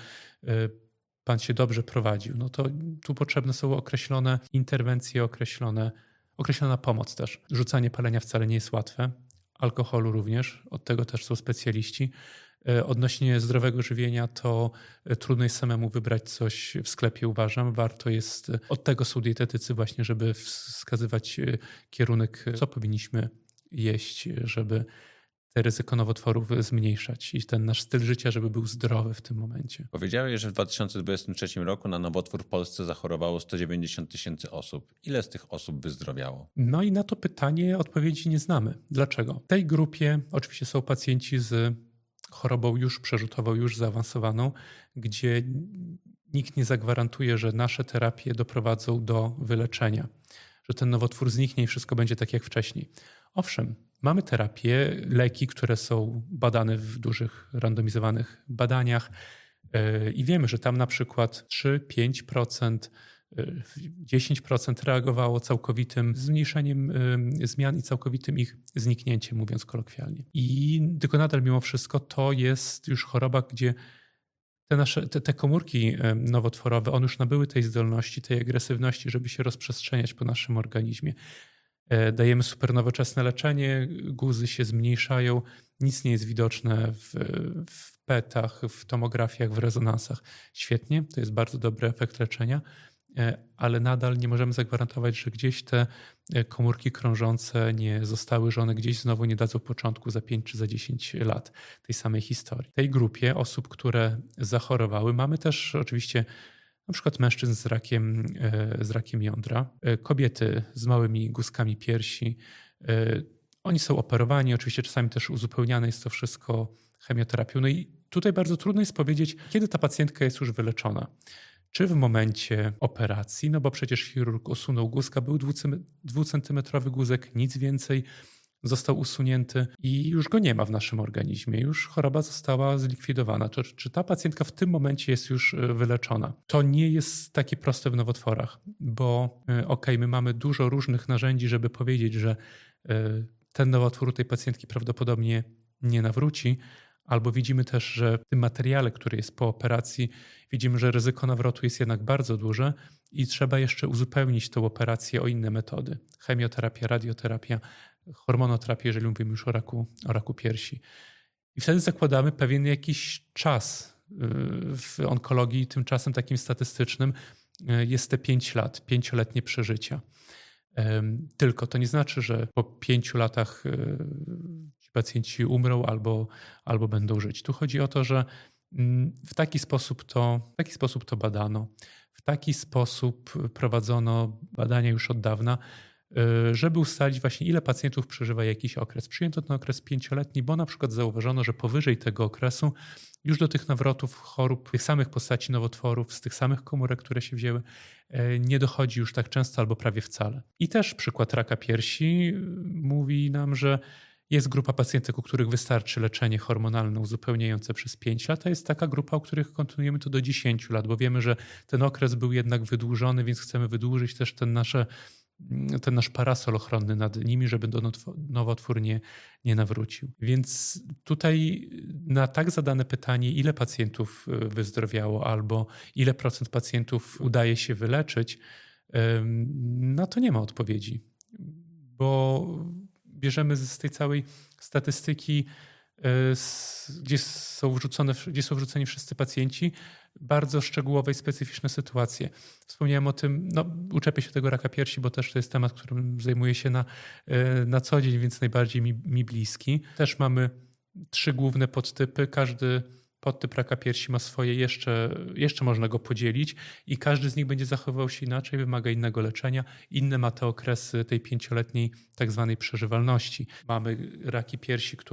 pan się dobrze prowadził. No to tu potrzebne są określone interwencje, określone, określona pomoc też. Rzucanie palenia wcale nie jest łatwe. Alkoholu również, od tego też są specjaliści. Odnośnie zdrowego żywienia to trudno jest samemu wybrać coś w sklepie, uważam. Warto jest, od tego są dietetycy właśnie, żeby wskazywać kierunek, co powinniśmy jeść, żeby te ryzyko nowotworów zmniejszać i ten nasz styl życia, żeby był zdrowy w tym momencie. Powiedziałeś, że w dwa tysiące dwudziestym trzecim roku na nowotwór w Polsce zachorowało sto dziewięćdziesiąt tysięcy osób. Ile z tych osób wyzdrowiało? No i na to pytanie odpowiedzi nie znamy. Dlaczego? W tej grupie oczywiście są pacjenci z chorobą już przerzutową, już zaawansowaną, gdzie nikt nie zagwarantuje, że nasze terapie doprowadzą do wyleczenia, że ten nowotwór zniknie i wszystko będzie tak jak wcześniej. Owszem, mamy terapie, leki, które są badane w dużych, randomizowanych badaniach i wiemy, że tam na przykład trzy do pięciu procent, dziesięć procent reagowało całkowitym zmniejszeniem zmian i całkowitym ich zniknięciem, mówiąc kolokwialnie. I tylko nadal mimo wszystko to jest już choroba, gdzie te, nasze, te, te komórki nowotworowe, one już nabyły tej zdolności, tej agresywności, żeby się rozprzestrzeniać po naszym organizmie. Dajemy super nowoczesne leczenie, guzy się zmniejszają, nic nie jest widoczne w, w petach, w tomografiach, w rezonansach. Świetnie, to jest bardzo dobry efekt leczenia, ale nadal nie możemy zagwarantować, że gdzieś te komórki krążące nie zostały, że one gdzieś znowu nie dadzą początku za pięć czy za dziesięć lat tej samej historii. W tej grupie osób, które zachorowały, mamy też oczywiście na przykład mężczyzn z rakiem, z rakiem jądra, kobiety z małymi guzkami piersi. Oni są operowani, oczywiście czasami też uzupełniane jest to wszystko chemioterapią. No i tutaj bardzo trudno jest powiedzieć, kiedy ta pacjentka jest już wyleczona. Czy w momencie operacji, no bo przecież chirurg usunął guzka, był dwucentymetrowy guzek, nic więcej, został usunięty i już go nie ma w naszym organizmie, już choroba została zlikwidowana. To, czy ta pacjentka w tym momencie jest już wyleczona? To nie jest takie proste w nowotworach, bo okej, okay, my mamy dużo różnych narzędzi, żeby powiedzieć, że ten nowotwór u tej pacjentki prawdopodobnie nie nawróci, albo widzimy też, że w tym materiale, który jest po operacji, widzimy, że ryzyko nawrotu jest jednak bardzo duże i trzeba jeszcze uzupełnić tę operację o inne metody. Chemioterapia, radioterapia, hormonoterapię, jeżeli mówimy już o raku, o raku piersi. I wtedy zakładamy pewien jakiś czas w onkologii, tymczasem takim statystycznym jest te pięć lat, pięcioletnie przeżycia. Tylko to nie znaczy, że po pięciu latach ci pacjenci umrą albo, albo będą żyć. Tu chodzi o to, że w taki sposób to, w taki sposób to badano, w taki sposób prowadzono badania już od dawna, żeby ustalić właśnie, ile pacjentów przeżywa jakiś okres. Przyjęto ten okres pięcioletni, bo na przykład zauważono, że powyżej tego okresu już do tych nawrotów chorób, tych samych postaci nowotworów, z tych samych komórek, które się wzięły, nie dochodzi już tak często albo prawie wcale. I też przykład raka piersi mówi nam, że jest grupa pacjentek, u których wystarczy leczenie hormonalne uzupełniające przez pięć lat, a jest taka grupa, u których kontynuujemy to do dziesięciu lat, bo wiemy, że ten okres był jednak wydłużony, więc chcemy wydłużyć też ten, nasze, ten nasz parasol ochronny nad nimi, żeby do nowotwór nie, nie nawrócił. Więc tutaj na tak zadane pytanie, ile pacjentów wyzdrowiało albo ile procent pacjentów udaje się wyleczyć, na to nie ma odpowiedzi, bo bierzemy z tej całej statystyki, gdzie są, wrzucone, gdzie są wrzuceni wszyscy pacjenci, bardzo szczegółowe i specyficzne sytuacje. Wspomniałem o tym, no, uczepię się tego raka piersi, bo też to jest temat, którym zajmuję się na, na co dzień, więc najbardziej mi, mi bliski. Też mamy trzy główne podtypy. Każdy podtyp raka piersi ma swoje, jeszcze, jeszcze można go podzielić i każdy z nich będzie zachowywał się inaczej, wymaga innego leczenia. Inne ma te okresy tej pięcioletniej tak zwanej przeżywalności. Mamy raki piersi, które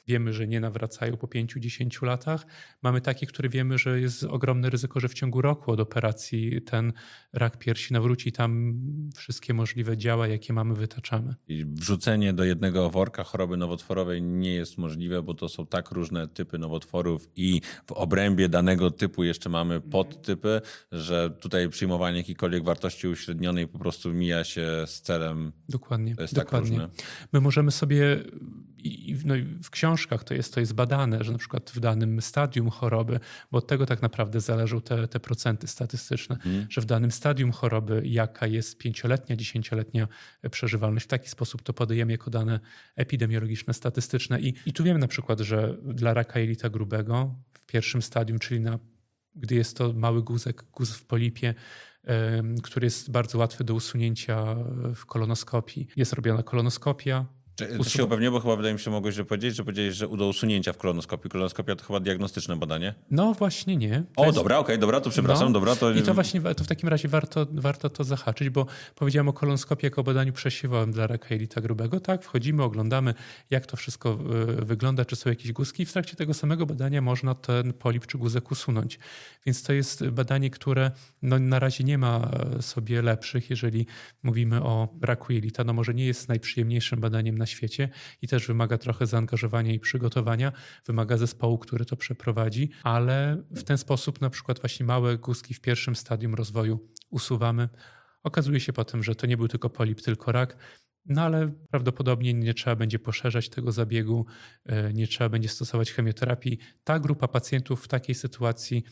wiemy, że nie nawracają po pięciu dziesięciu latach. Mamy takie, które wiemy, że jest ogromne ryzyko, że w ciągu roku od operacji ten rak piersi nawróci i tam wszystkie możliwe działa, jakie mamy, wytaczamy. I wrzucenie do jednego worka choroby nowotworowej nie jest możliwe, bo to są tak różne typy nowotworów i w obrębie danego typu jeszcze mamy podtypy, że tutaj przyjmowanie jakiejkolwiek wartości uśrednionej po prostu mija się z celem. Dokładnie. To jest dokładnie. tak różne. My możemy sobie, i no i w książkach to jest, to jest badane, że na przykład w danym stadium choroby, bo od tego tak naprawdę zależą te, te procenty statystyczne, hmm. że w danym stadium choroby, jaka jest pięcioletnia, dziesięcioletnia przeżywalność, w taki sposób to podajemy jako dane epidemiologiczne, statystyczne. I, i tu wiemy na przykład, że dla raka jelita grubego w pierwszym stadium, czyli na, gdy jest to mały guzek, guz w polipie, który jest bardzo łatwy do usunięcia w kolonoskopii. Jest robiona kolonoskopia. To się upewnię, bo chyba wydaje mi się, mogłeś że powiedzieć, że powiedziałeś, że do usunięcia w kolonoskopii. Kolonoskopia to chyba diagnostyczne badanie? No właśnie nie. To o, jest... dobra, okej, okay, dobra, to przepraszam, no, dobra. To... I to właśnie to w takim razie warto, warto to zahaczyć, bo powiedziałem o kolonoskopii jako badaniu przesiewowym dla raka jelita grubego. Tak, wchodzimy, oglądamy, jak to wszystko wygląda, czy są jakieś guzki i w trakcie tego samego badania można ten polip czy guzek usunąć. Więc to jest badanie, które no, na razie nie ma sobie lepszych, jeżeli mówimy o raku jelita. No może nie jest najprzyjemniejszym badaniem na świecie i też wymaga trochę zaangażowania i przygotowania, wymaga zespołu, który to przeprowadzi, ale w ten sposób na przykład właśnie małe guzki w pierwszym stadium rozwoju usuwamy. Okazuje się potem, że to nie był tylko polip, tylko rak, no ale prawdopodobnie nie trzeba będzie poszerzać tego zabiegu, nie trzeba będzie stosować chemioterapii. Ta grupa pacjentów w takiej sytuacji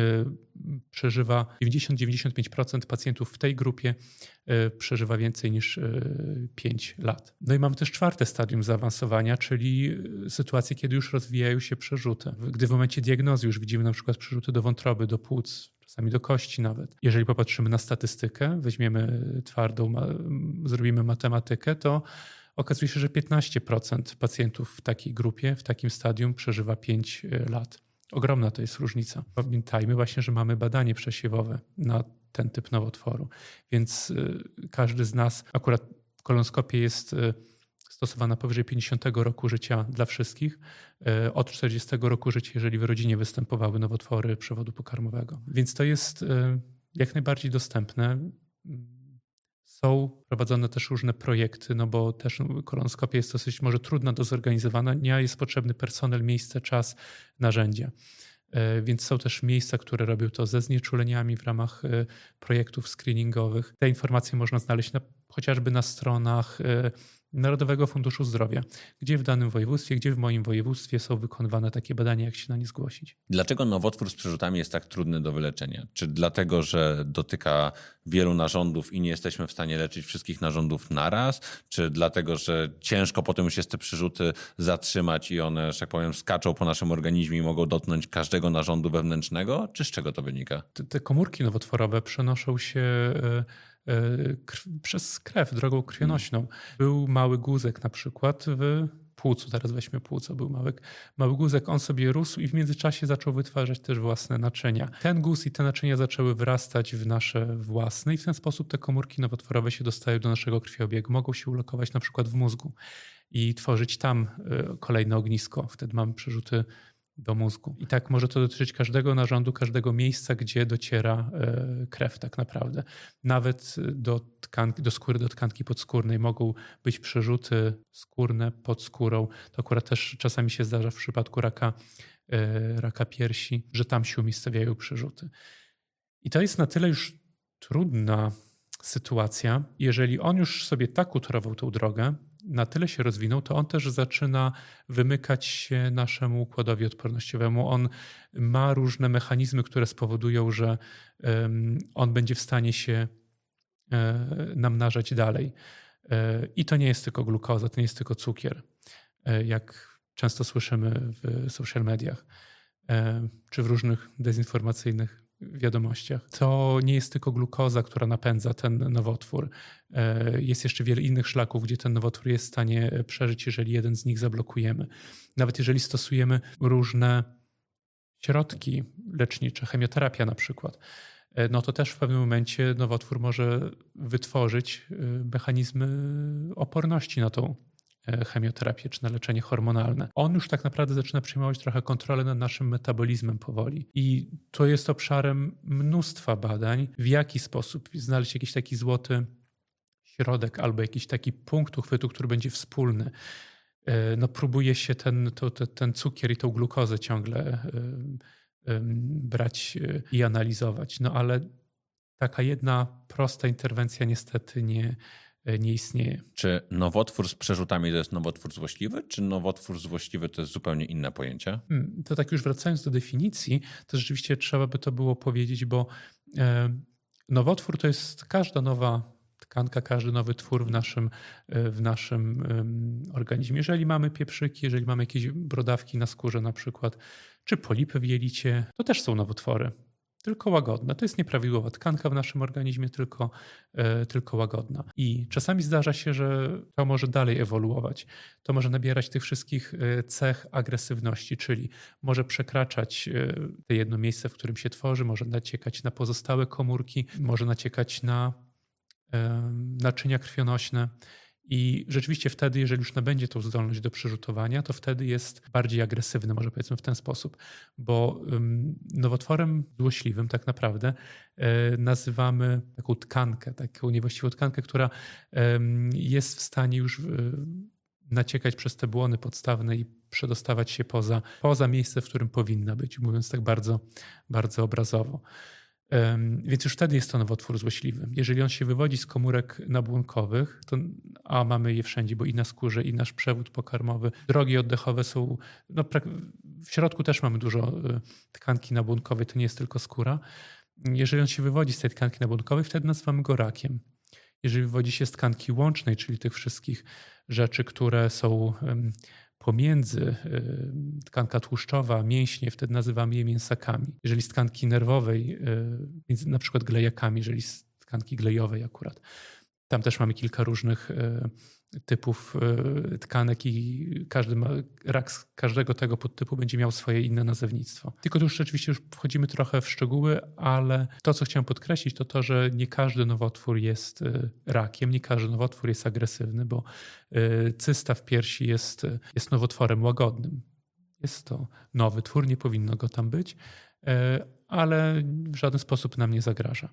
przeżywa, dziewięćdziesiąt do dziewięćdziesięciu pięciu procent pacjentów w tej grupie przeżywa więcej niż pięć lat. No i mamy też czwarte stadium zaawansowania, czyli sytuacje, kiedy już rozwijają się przerzuty. Gdy w momencie diagnozy już widzimy na przykład przerzuty do wątroby, do płuc, czasami do kości nawet. Jeżeli popatrzymy na statystykę, weźmiemy twardą, zrobimy matematykę, to okazuje się, że piętnaście procent pacjentów w takiej grupie, w takim stadium przeżywa pięć lat. Ogromna to jest różnica. Pamiętajmy właśnie, że mamy badanie przesiewowe na ten typ nowotworu, więc każdy z nas, akurat kolonoskopia jest stosowana powyżej pięćdziesiątego roku życia dla wszystkich, od czterdziestego roku życia, jeżeli w rodzinie występowały nowotwory przewodu pokarmowego. Więc to jest jak najbardziej dostępne. Są prowadzone też różne projekty, no bo też kolonoskopia jest dosyć może trudna do zorganizowania, jest potrzebny personel, miejsce, czas, narzędzia. Więc są też miejsca, które robią to ze znieczuleniami w ramach projektów screeningowych. Te informacje można znaleźć na, chociażby na stronach Narodowego Funduszu Zdrowia, gdzie w danym województwie, gdzie w moim województwie są wykonywane takie badania, jak się na nie zgłosić. Dlaczego nowotwór z przerzutami jest tak trudny do wyleczenia? Czy dlatego, że dotyka wielu narządów i nie jesteśmy w stanie leczyć wszystkich narządów naraz? Czy dlatego, że ciężko potem już jest te przerzuty zatrzymać i one, że tak powiem, skaczą po naszym organizmie i mogą dotknąć każdego narządu wewnętrznego? Czy z czego to wynika? Te, te komórki nowotworowe przenoszą się przez krew, drogą krwionośną. Był mały guzek na przykład w płucu, teraz weźmy płuco, był mały, mały guzek, on sobie rósł i w międzyczasie zaczął wytwarzać też własne naczynia. Ten guz i te naczynia zaczęły wyrastać w nasze własne i w ten sposób te komórki nowotworowe się dostają do naszego krwiobiegu, mogą się ulokować na przykład w mózgu i tworzyć tam kolejne ognisko. Wtedy mamy przerzuty do mózgu. I tak może to dotyczyć każdego narządu, każdego miejsca, gdzie dociera krew tak naprawdę. Nawet do tkanki, do skóry, do tkanki podskórnej mogą być przerzuty skórne pod skórą. To akurat też czasami się zdarza w przypadku raka, raka piersi, że tam się umiejscowiają przerzuty. I to jest na tyle już trudna sytuacja. Jeżeli on już sobie tak utorował tą drogę, na tyle się rozwinął, to on też zaczyna wymykać się naszemu układowi odpornościowemu. On ma różne mechanizmy, które spowodują, że on będzie w stanie się namnażać dalej. I to nie jest tylko glukoza, to nie jest tylko cukier, jak często słyszymy w social mediach czy w różnych dezinformacyjnych wiadomościach. To nie jest tylko glukoza, która napędza ten nowotwór. Jest jeszcze wiele innych szlaków, gdzie ten nowotwór jest w stanie przeżyć, jeżeli jeden z nich zablokujemy. Nawet jeżeli stosujemy różne środki lecznicze, chemioterapia na przykład, no to też w pewnym momencie nowotwór może wytworzyć mechanizmy oporności na tą chemioterapię czy na leczenie hormonalne. On już tak naprawdę zaczyna przejmować trochę kontrolę nad naszym metabolizmem powoli. I to jest obszarem mnóstwa badań, w jaki sposób znaleźć jakiś taki złoty środek albo jakiś taki punkt uchwytu, który będzie wspólny. No próbuje się ten, to, ten cukier i tą glukozę ciągle brać i analizować. No ale taka jedna prosta interwencja niestety nie, nie istnieje. Czy nowotwór z przerzutami to jest nowotwór złośliwy, czy nowotwór złośliwy to jest zupełnie inne pojęcie? To tak już wracając do definicji, to rzeczywiście trzeba by to było powiedzieć, bo nowotwór to jest każda nowa tkanka, każdy nowy twór w naszym, w naszym organizmie. Jeżeli mamy pieprzyki, jeżeli mamy jakieś brodawki na skórze na przykład, czy polipy w jelicie, to też są nowotwory. Tylko łagodne. To jest nieprawidłowa tkanka w naszym organizmie, tylko, tylko łagodna. I czasami zdarza się, że to może dalej ewoluować. To może nabierać tych wszystkich cech agresywności, czyli może przekraczać te jedno miejsce, w którym się tworzy, może naciekać na pozostałe komórki, może naciekać na naczynia krwionośne. I rzeczywiście wtedy, jeżeli już nabędzie tą zdolność do przerzutowania, to wtedy jest bardziej agresywny, może powiedzmy w ten sposób. Bo nowotworem złośliwym tak naprawdę nazywamy taką tkankę, taką niewłaściwą tkankę, która jest w stanie już naciekać przez te błony podstawne i przedostawać się poza, poza miejsce, w którym powinna być, mówiąc tak bardzo, bardzo obrazowo. Więc już wtedy jest to nowotwór złośliwy. Jeżeli on się wywodzi z komórek nabłonkowych, to, a mamy je wszędzie, bo i na skórze, i nasz przewód pokarmowy, drogi oddechowe są, no, w środku też mamy dużo tkanki nabłonkowej, to nie jest tylko skóra. Jeżeli on się wywodzi z tej tkanki nabłonkowej, wtedy nazywamy go rakiem. Jeżeli wywodzi się z tkanki łącznej, czyli tych wszystkich rzeczy, które są pomiędzy tkanka tłuszczowa, mięśnie, wtedy nazywamy je mięsakami. Jeżeli z tkanki nerwowej, na przykład glejakami, jeżeli z tkanki glejowej akurat. Tam też mamy kilka różnych typów tkanek i każdy ma, rak z każdego tego podtypu będzie miał swoje inne nazewnictwo. Tylko tu już rzeczywiście już wchodzimy trochę w szczegóły, ale to, co chciałem podkreślić, to to, że nie każdy nowotwór jest rakiem, nie każdy nowotwór jest agresywny, bo cysta w piersi jest, jest nowotworem łagodnym. Jest to nowy twór, nie powinno go tam być, ale w żaden sposób nam nie zagraża.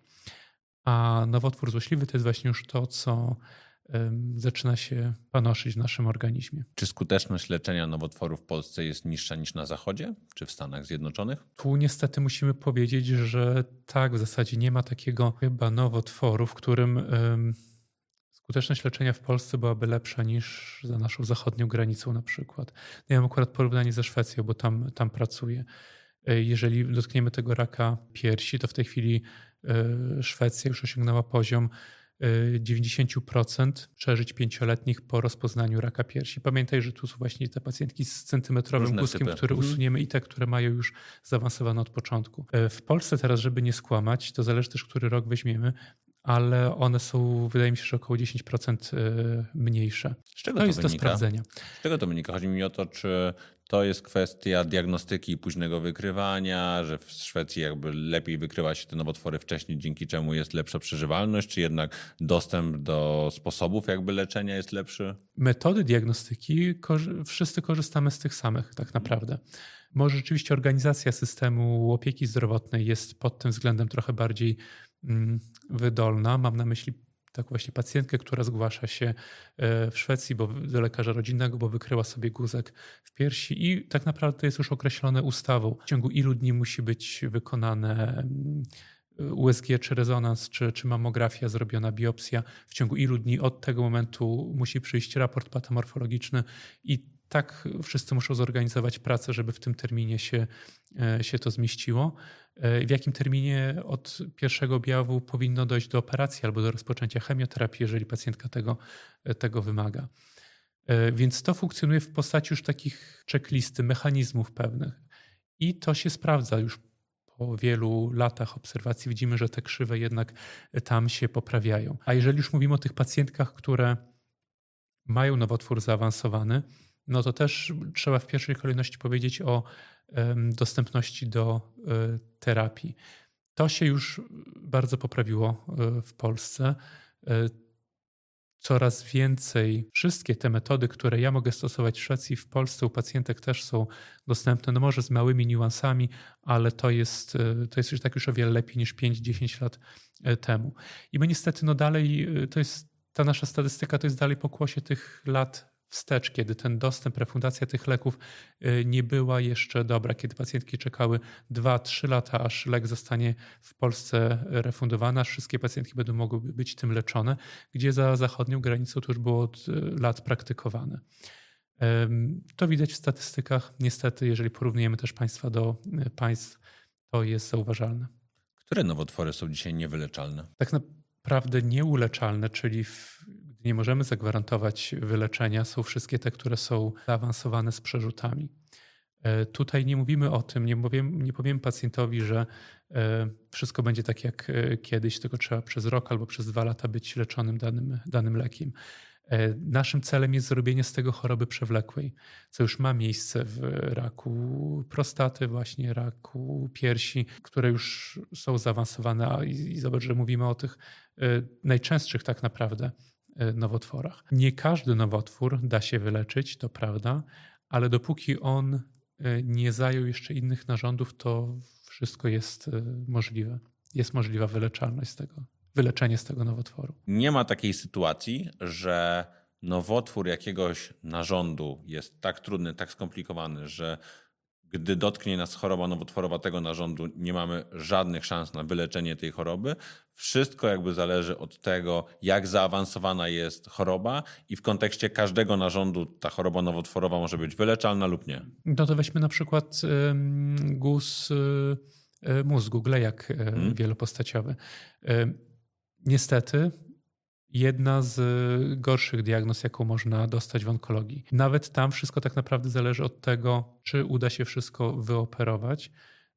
A nowotwór złośliwy to jest właśnie już to, co zaczyna się panoszyć w naszym organizmie. Czy skuteczność leczenia nowotworów w Polsce jest niższa niż na Zachodzie, czy w Stanach Zjednoczonych? Tu niestety musimy powiedzieć, że tak, w zasadzie nie ma takiego chyba nowotworu, w którym um, skuteczność leczenia w Polsce byłaby lepsza niż za naszą zachodnią granicą na przykład. Ja mam akurat porównanie ze Szwecją, bo tam, tam pracuję. Jeżeli dotkniemy tego raka piersi, to w tej chwili Szwecja już osiągnęła poziom dziewięćdziesiąt procent przeżyć pięcioletnich po rozpoznaniu raka piersi. Pamiętaj, że tu są właśnie te pacjentki z centymetrowym Różne guzkiem, typy. które usuniemy i te, które mają już zaawansowane od początku. W Polsce teraz, żeby nie skłamać, to zależy też, który rok weźmiemy, ale one są, wydaje mi się, że około dziesięć procent mniejsze. Z czego no to jest wynika? do sprawdzenia. Z czego to wynika? Chodzi mi o to, czy to jest kwestia diagnostyki i późnego wykrywania, że w Szwecji jakby lepiej wykrywa się te nowotwory wcześniej, dzięki czemu jest lepsza przeżywalność, czy jednak dostęp do sposobów jakby leczenia jest lepszy? Metody diagnostyki, wszyscy korzystamy z tych samych tak naprawdę. Może rzeczywiście organizacja systemu opieki zdrowotnej jest pod tym względem trochę bardziej wydolna. Mam na myśli taką właśnie pacjentkę, która zgłasza się w Szwecji bo do lekarza rodzinnego, bo wykryła sobie guzek w piersi i tak naprawdę to jest już określone ustawą. W ciągu ilu dni musi być wykonane U S G, czy rezonans, czy, czy mamografia, zrobiona biopsja. W ciągu ilu dni od tego momentu musi przyjść raport patomorfologiczny i tak wszyscy muszą zorganizować pracę, żeby w tym terminie się, się to zmieściło. W jakim terminie od pierwszego objawu powinno dojść do operacji albo do rozpoczęcia chemioterapii, jeżeli pacjentka tego, tego wymaga. Więc to funkcjonuje w postaci już takich checklisty, mechanizmów pewnych. I to się sprawdza już po wielu latach obserwacji. Widzimy, że te krzywe jednak tam się poprawiają. A jeżeli już mówimy o tych pacjentkach, które mają nowotwór zaawansowany, no to też trzeba w pierwszej kolejności powiedzieć o dostępności do terapii. To się już bardzo poprawiło w Polsce. coraz więcej, wszystkie te metody, które ja mogę stosować w Szwecji, w Polsce u pacjentek też są dostępne, no może z małymi niuansami, ale to jest, to jest już tak już o wiele lepiej niż pięć dziesięć lat temu. I my niestety no dalej, to jest, ta nasza statystyka to jest dalej pokłosie tych lat wstecz, kiedy ten dostęp, refundacja tych leków nie była jeszcze dobra, kiedy pacjentki czekały dwa trzy lata, aż lek zostanie w Polsce refundowany, aż wszystkie pacjentki będą mogły być tym leczone, gdzie za zachodnią granicą to już było od lat praktykowane. To widać w statystykach. Niestety, jeżeli porównujemy też państwa do państw, to jest zauważalne. Które nowotwory są dzisiaj niewyleczalne? Tak naprawdę nieuleczalne, czyli w nie możemy zagwarantować wyleczenia, są wszystkie te, które są zaawansowane z przerzutami. Tutaj nie mówimy o tym, nie powiem, nie powiem pacjentowi, że wszystko będzie tak jak kiedyś, tylko trzeba przez rok albo przez dwa lata być leczonym danym, danym lekiem. Naszym celem jest zrobienie z tego choroby przewlekłej, co już ma miejsce w raku prostaty, właśnie raku piersi, które już są zaawansowane. I zobacz, że mówimy o tych najczęstszych tak naprawdę nowotworach. Nie każdy nowotwór da się wyleczyć, to prawda, ale dopóki on nie zajął jeszcze innych narządów, to wszystko jest możliwe. Jest możliwa wyleczalność z tego, wyleczenie z tego nowotworu. Nie ma takiej sytuacji, że nowotwór jakiegoś narządu jest tak trudny, tak skomplikowany, że gdy dotknie nas choroba nowotworowa tego narządu, nie mamy żadnych szans na wyleczenie tej choroby. Wszystko jakby zależy od tego, jak zaawansowana jest choroba i w kontekście każdego narządu ta choroba nowotworowa może być wyleczalna lub nie. No to weźmy na przykład guz mózgu, glejak hmm. wielopostaciowy. Niestety jedna z gorszych diagnoz, jaką można dostać w onkologii. Nawet tam wszystko tak naprawdę zależy od tego, czy uda się wszystko wyoperować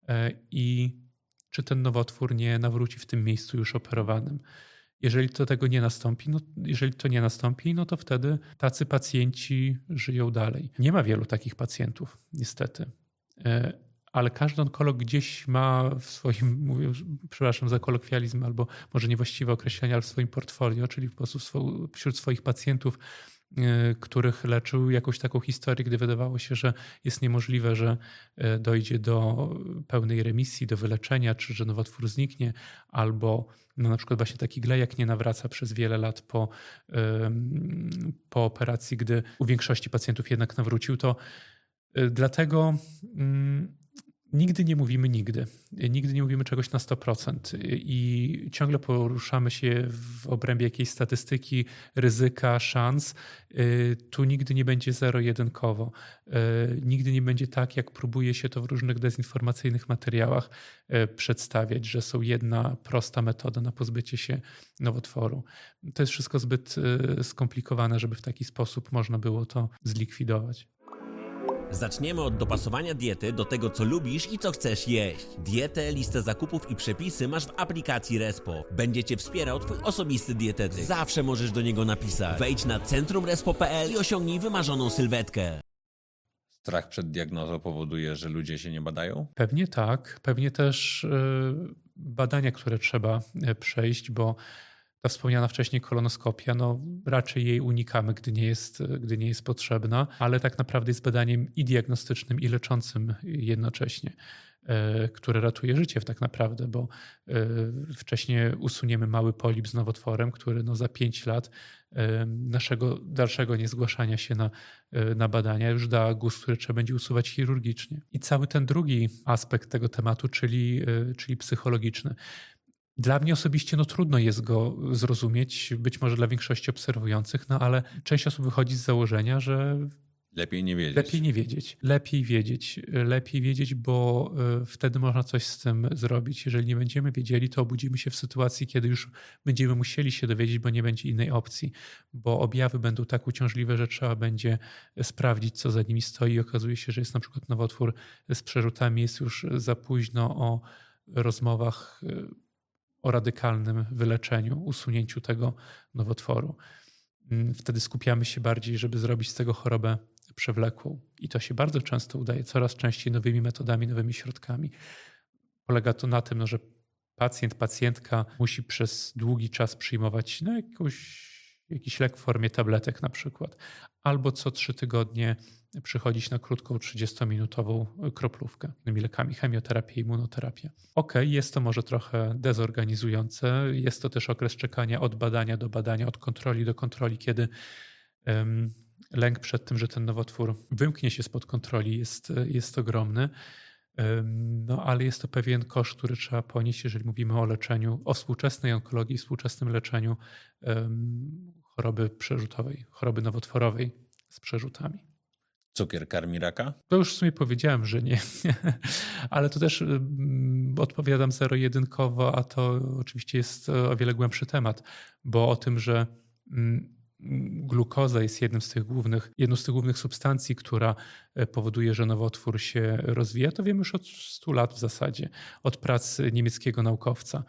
i czy ten nowotwór nie nawróci w tym miejscu już operowanym. Jeżeli to tego nie nastąpi, no, jeżeli to nie nastąpi, no to wtedy tacy pacjenci żyją dalej. Nie ma wielu takich pacjentów, niestety. Ale każdy onkolog gdzieś ma w swoim, mówię, przepraszam za kolokwializm, albo może niewłaściwe określenia, ale w swoim portfolio, czyli po prostu wśród swoich pacjentów, których leczył, jakąś taką historię, gdy wydawało się, że jest niemożliwe, że dojdzie do pełnej remisji, do wyleczenia, czy że nowotwór zniknie, albo no na przykład właśnie taki glejak nie nawraca przez wiele lat po, po operacji, gdy u większości pacjentów jednak nawrócił, to dlatego nigdy nie mówimy nigdy. Nigdy nie mówimy czegoś na sto procent i ciągle poruszamy się w obrębie jakiejś statystyki, ryzyka, szans. Tu nigdy nie będzie zero-jedynkowo. Nigdy nie będzie tak, jak próbuje się to w różnych dezinformacyjnych materiałach przedstawiać, że są jedna prosta metoda na pozbycie się nowotworu. To jest wszystko zbyt skomplikowane, żeby w taki sposób można było to zlikwidować. Zaczniemy od dopasowania diety do tego, co lubisz i co chcesz jeść. Dietę, listę zakupów i przepisy masz w aplikacji Respo. Będzie Cię wspierał Twój osobisty dietetyk. Zawsze możesz do niego napisać. Wejdź na centrum respo kropka pe el i osiągnij wymarzoną sylwetkę. Strach przed diagnozą powoduje, że ludzie się nie badają? Pewnie tak. Pewnie też badania, które trzeba przejść, bo ta wspomniana wcześniej kolonoskopia, no raczej jej unikamy, gdy nie jest, gdy nie jest potrzebna, ale tak naprawdę jest badaniem i diagnostycznym, i leczącym jednocześnie, które ratuje życie tak naprawdę, bo wcześniej usuniemy mały polip z nowotworem, który no za pięć lat naszego dalszego niezgłaszania się na, na badania już da guz, który trzeba będzie usuwać chirurgicznie. I cały ten drugi aspekt tego tematu, czyli, czyli psychologiczny. Dla mnie osobiście no, trudno jest go zrozumieć, być może dla większości obserwujących, no ale część osób wychodzi z założenia, że lepiej nie wiedzieć. Lepiej nie wiedzieć. Lepiej wiedzieć. Lepiej wiedzieć, bo wtedy można coś z tym zrobić. Jeżeli nie będziemy wiedzieli, to obudzimy się w sytuacji, kiedy już będziemy musieli się dowiedzieć, bo nie będzie innej opcji, bo objawy będą tak uciążliwe, że trzeba będzie sprawdzić, co za nimi stoi i okazuje się, że jest na przykład nowotwór z przerzutami, jest już za późno o rozmowach o radykalnym wyleczeniu, usunięciu tego nowotworu. Wtedy skupiamy się bardziej, żeby zrobić z tego chorobę przewlekłą. I to się bardzo często udaje, coraz częściej nowymi metodami, nowymi środkami. Polega to na tym, no, że pacjent, pacjentka musi przez długi czas przyjmować no, jakąś jakiś lek w formie tabletek na przykład, albo co trzy tygodnie przychodzić na krótką trzydziestominutową kroplówkę tymi lekami, chemioterapię, immunoterapię. Okej, jest to może trochę dezorganizujące, jest to też okres czekania od badania do badania, od kontroli do kontroli, kiedy um, lęk przed tym, że ten nowotwór wymknie się spod kontroli jest, jest ogromny. No ale jest to pewien koszt, który trzeba ponieść, jeżeli mówimy o leczeniu, o współczesnej onkologii, współczesnym leczeniu um, choroby przerzutowej, choroby nowotworowej z przerzutami. Cukier karmi raka? To już w sumie powiedziałem, że nie, ale to też um, odpowiadam zero-jedynkowo, a to oczywiście jest o wiele głębszy temat, bo o tym, że um, glukoza jest jednym z tych głównych, jedną z tych głównych substancji, która powoduje, że nowotwór się rozwija, to wiemy już od stu lat w zasadzie, od prac niemieckiego naukowca,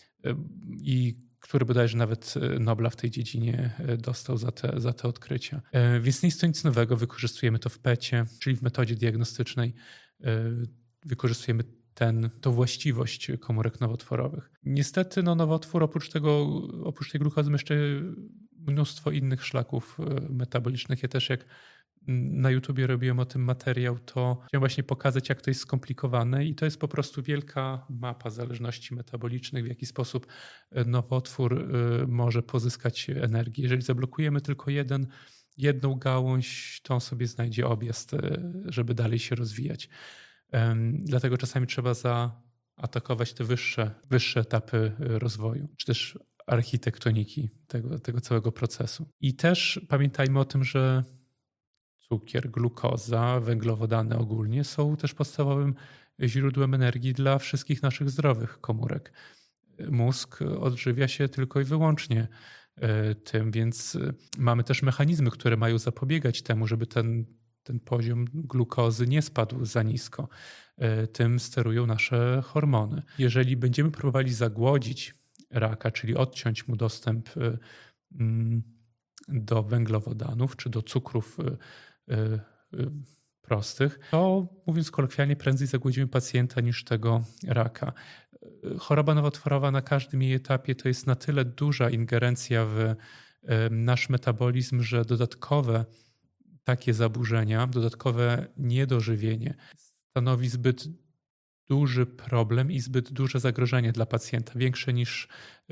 i który bodajże nawet Nobla w tej dziedzinie dostał za te, za te odkrycia. Więc nie jest to nic nowego, wykorzystujemy to w pecie, czyli w metodzie diagnostycznej, wykorzystujemy ten, tą właściwość komórek nowotworowych. Niestety no, nowotwór oprócz tego, oprócz tej glukozy ma jeszcze mnóstwo innych szlaków metabolicznych. Ja też jak na YouTubie robiłem o tym materiał, to chciałem właśnie pokazać, jak to jest skomplikowane i to jest po prostu wielka mapa zależności metabolicznych, w jaki sposób nowotwór może pozyskać energię. Jeżeli zablokujemy tylko jeden, jedną gałąź, to on sobie znajdzie objazd, żeby dalej się rozwijać. Dlatego czasami trzeba zaatakować te wyższe, wyższe etapy rozwoju, czy też architektoniki tego, tego całego procesu. I też pamiętajmy o tym, że cukier, glukoza, węglowodany ogólnie są też podstawowym źródłem energii dla wszystkich naszych zdrowych komórek. Mózg odżywia się tylko i wyłącznie tym, więc mamy też mechanizmy, które mają zapobiegać temu, żeby ten, ten poziom glukozy nie spadł za nisko. Tym sterują nasze hormony. Jeżeli będziemy próbowali zagłodzić raka, czyli odciąć mu dostęp do węglowodanów czy do cukrów prostych, to mówiąc kolokwialnie, prędzej zagłodzimy pacjenta niż tego raka. Choroba nowotworowa na każdym jej etapie to jest na tyle duża ingerencja w nasz metabolizm, że dodatkowe takie zaburzenia, dodatkowe niedożywienie stanowi zbyt duży problem i zbyt duże zagrożenie dla pacjenta, większe niż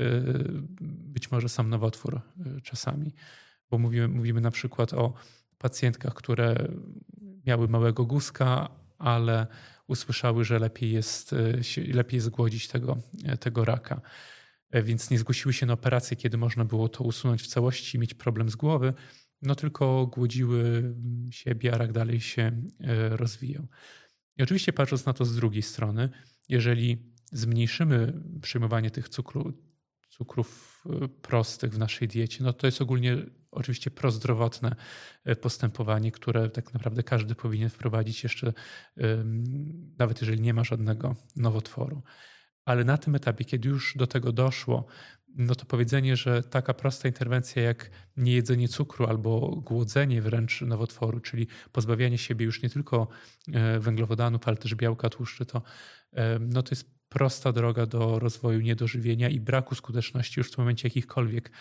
być może sam nowotwór czasami. Bo mówimy, mówimy na przykład o pacjentkach, które miały małego guzka, ale usłyszały, że lepiej jest, lepiej jest zgłodzić tego, tego raka. Więc nie zgłosiły się na operację, kiedy można było to usunąć w całości i mieć problem z głowy, no tylko głodziły siebie, a rak dalej się rozwijał. I oczywiście patrząc na to z drugiej strony, jeżeli zmniejszymy przyjmowanie tych cukru, cukrów prostych w naszej diecie, no to jest ogólnie oczywiście prozdrowotne postępowanie, które tak naprawdę każdy powinien wprowadzić jeszcze, nawet jeżeli nie ma żadnego nowotworu. Ale na tym etapie, kiedy już do tego doszło, no to powiedzenie, że taka prosta interwencja jak niejedzenie cukru albo głodzenie wręcz nowotworu, czyli pozbawianie siebie już nie tylko węglowodanów, ale też białka, tłuszczy, to, no to jest prosta droga do rozwoju niedożywienia i braku skuteczności już w tym momencie jakichkolwiek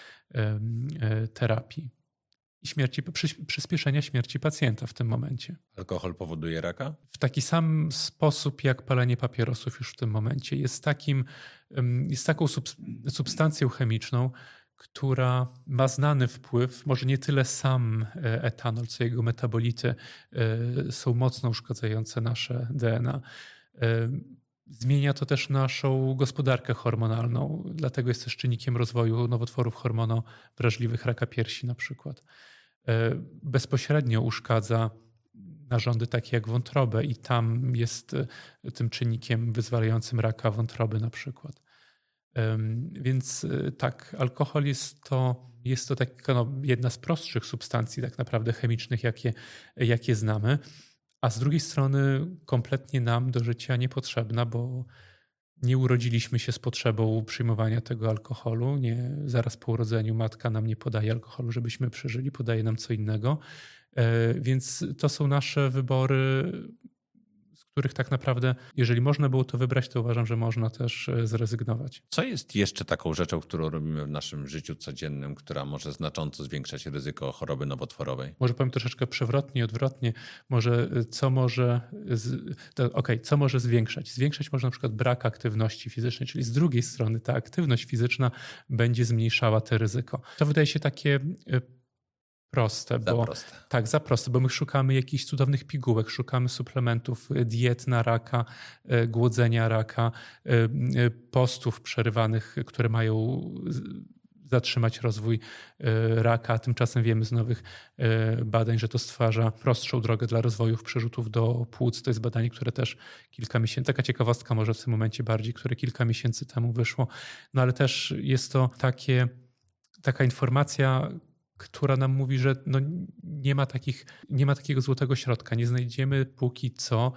terapii. I śmierci, przyspieszenia śmierci pacjenta w tym momencie. Alkohol powoduje raka? W taki sam sposób jak palenie papierosów już w tym momencie. Jest, takim, jest taką substancją chemiczną, która ma znany wpływ, może nie tyle sam etanol, co jego metabolity są mocno uszkadzające nasze D N A. Zmienia to też naszą gospodarkę hormonalną, dlatego jest też czynnikiem rozwoju nowotworów hormonowrażliwych, raka piersi na przykład. Bezpośrednio uszkadza narządy takie jak wątrobę i tam jest tym czynnikiem wyzwalającym raka wątroby na przykład. Więc tak, alkohol jest to, jest to taka no, jedna z prostszych substancji tak naprawdę chemicznych, jakie, jakie znamy. A z drugiej strony kompletnie nam do życia niepotrzebna, bo nie urodziliśmy się z potrzebą przyjmowania tego alkoholu. Nie, zaraz po urodzeniu matka nam nie podaje alkoholu, żebyśmy przeżyli, podaje nam co innego. Więc to są nasze wybory, których tak naprawdę, jeżeli można było to wybrać, to uważam, że można też zrezygnować. Co jest jeszcze taką rzeczą, którą robimy w naszym życiu codziennym, która może znacząco zwiększać ryzyko choroby nowotworowej? Może powiem troszeczkę przewrotnie, odwrotnie. Może co może, okej, okay, co może zwiększać? Zwiększać może na przykład brak aktywności fizycznej, czyli z drugiej strony ta aktywność fizyczna będzie zmniejszała to ryzyko. To wydaje się takie proste, za bo proste. Tak, za proste, bo my szukamy jakichś cudownych pigułek, szukamy suplementów, diet na raka, głodzenia raka, postów przerywanych, które mają zatrzymać rozwój raka. Tymczasem wiemy z nowych badań, że to stwarza prostszą drogę dla rozwoju przerzutów do płuc. To jest badanie, które też kilka miesięcy, taka ciekawostka może w tym momencie bardziej, które kilka miesięcy temu wyszło. No ale też jest to takie, taka informacja, która nam mówi, że no nie ma takich, nie ma takiego złotego środka. Nie znajdziemy póki co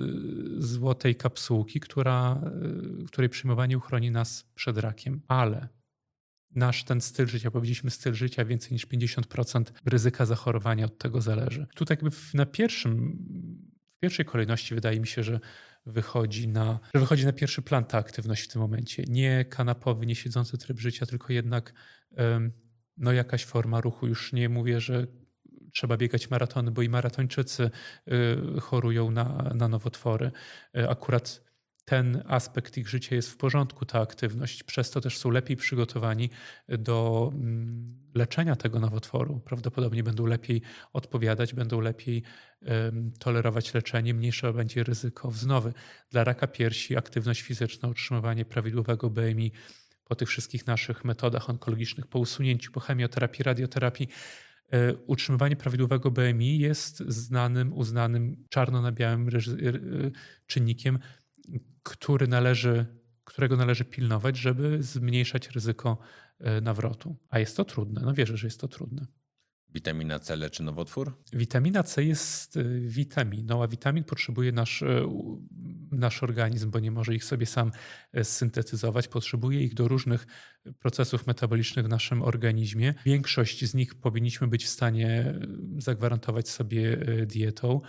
złotej kapsułki, która, której przyjmowanie uchroni nas przed rakiem. Ale nasz ten styl życia, powiedzieliśmy styl życia, więcej niż pięćdziesiąt procent ryzyka zachorowania od tego zależy. Tutaj jakby na pierwszym, w pierwszej kolejności wydaje mi się, że wychodzi na, że wychodzi na pierwszy plan ta aktywność w tym momencie. Nie kanapowy, nie siedzący tryb życia, tylko jednak um, no jakaś forma ruchu. Już nie mówię, że trzeba biegać maratony, bo i maratończycy y, chorują na, na nowotwory. Y, akurat ten aspekt ich życia jest w porządku, ta aktywność. Przez to też są lepiej przygotowani do mm, leczenia tego nowotworu. Prawdopodobnie będą lepiej odpowiadać, będą lepiej y, tolerować leczenie, mniejsze będzie ryzyko wznowy. Dla raka piersi aktywność fizyczna, utrzymywanie prawidłowego B M I po tych wszystkich naszych metodach onkologicznych, po usunięciu, po chemioterapii, radioterapii, y, utrzymywanie prawidłowego B M I jest znanym, uznanym czarno na białym y, czynnikiem, który należy, którego należy pilnować, żeby zmniejszać ryzyko nawrotu. A jest to trudne. No wierzę, że jest to trudne. Witamina C leczy nowotwór? Witamina C jest witaminą, a witamin potrzebuje nasz, nasz organizm, bo nie może ich sobie sam syntetyzować. Potrzebuje ich do różnych procesów metabolicznych w naszym organizmie. Większość z nich powinniśmy być w stanie zagwarantować sobie dietą.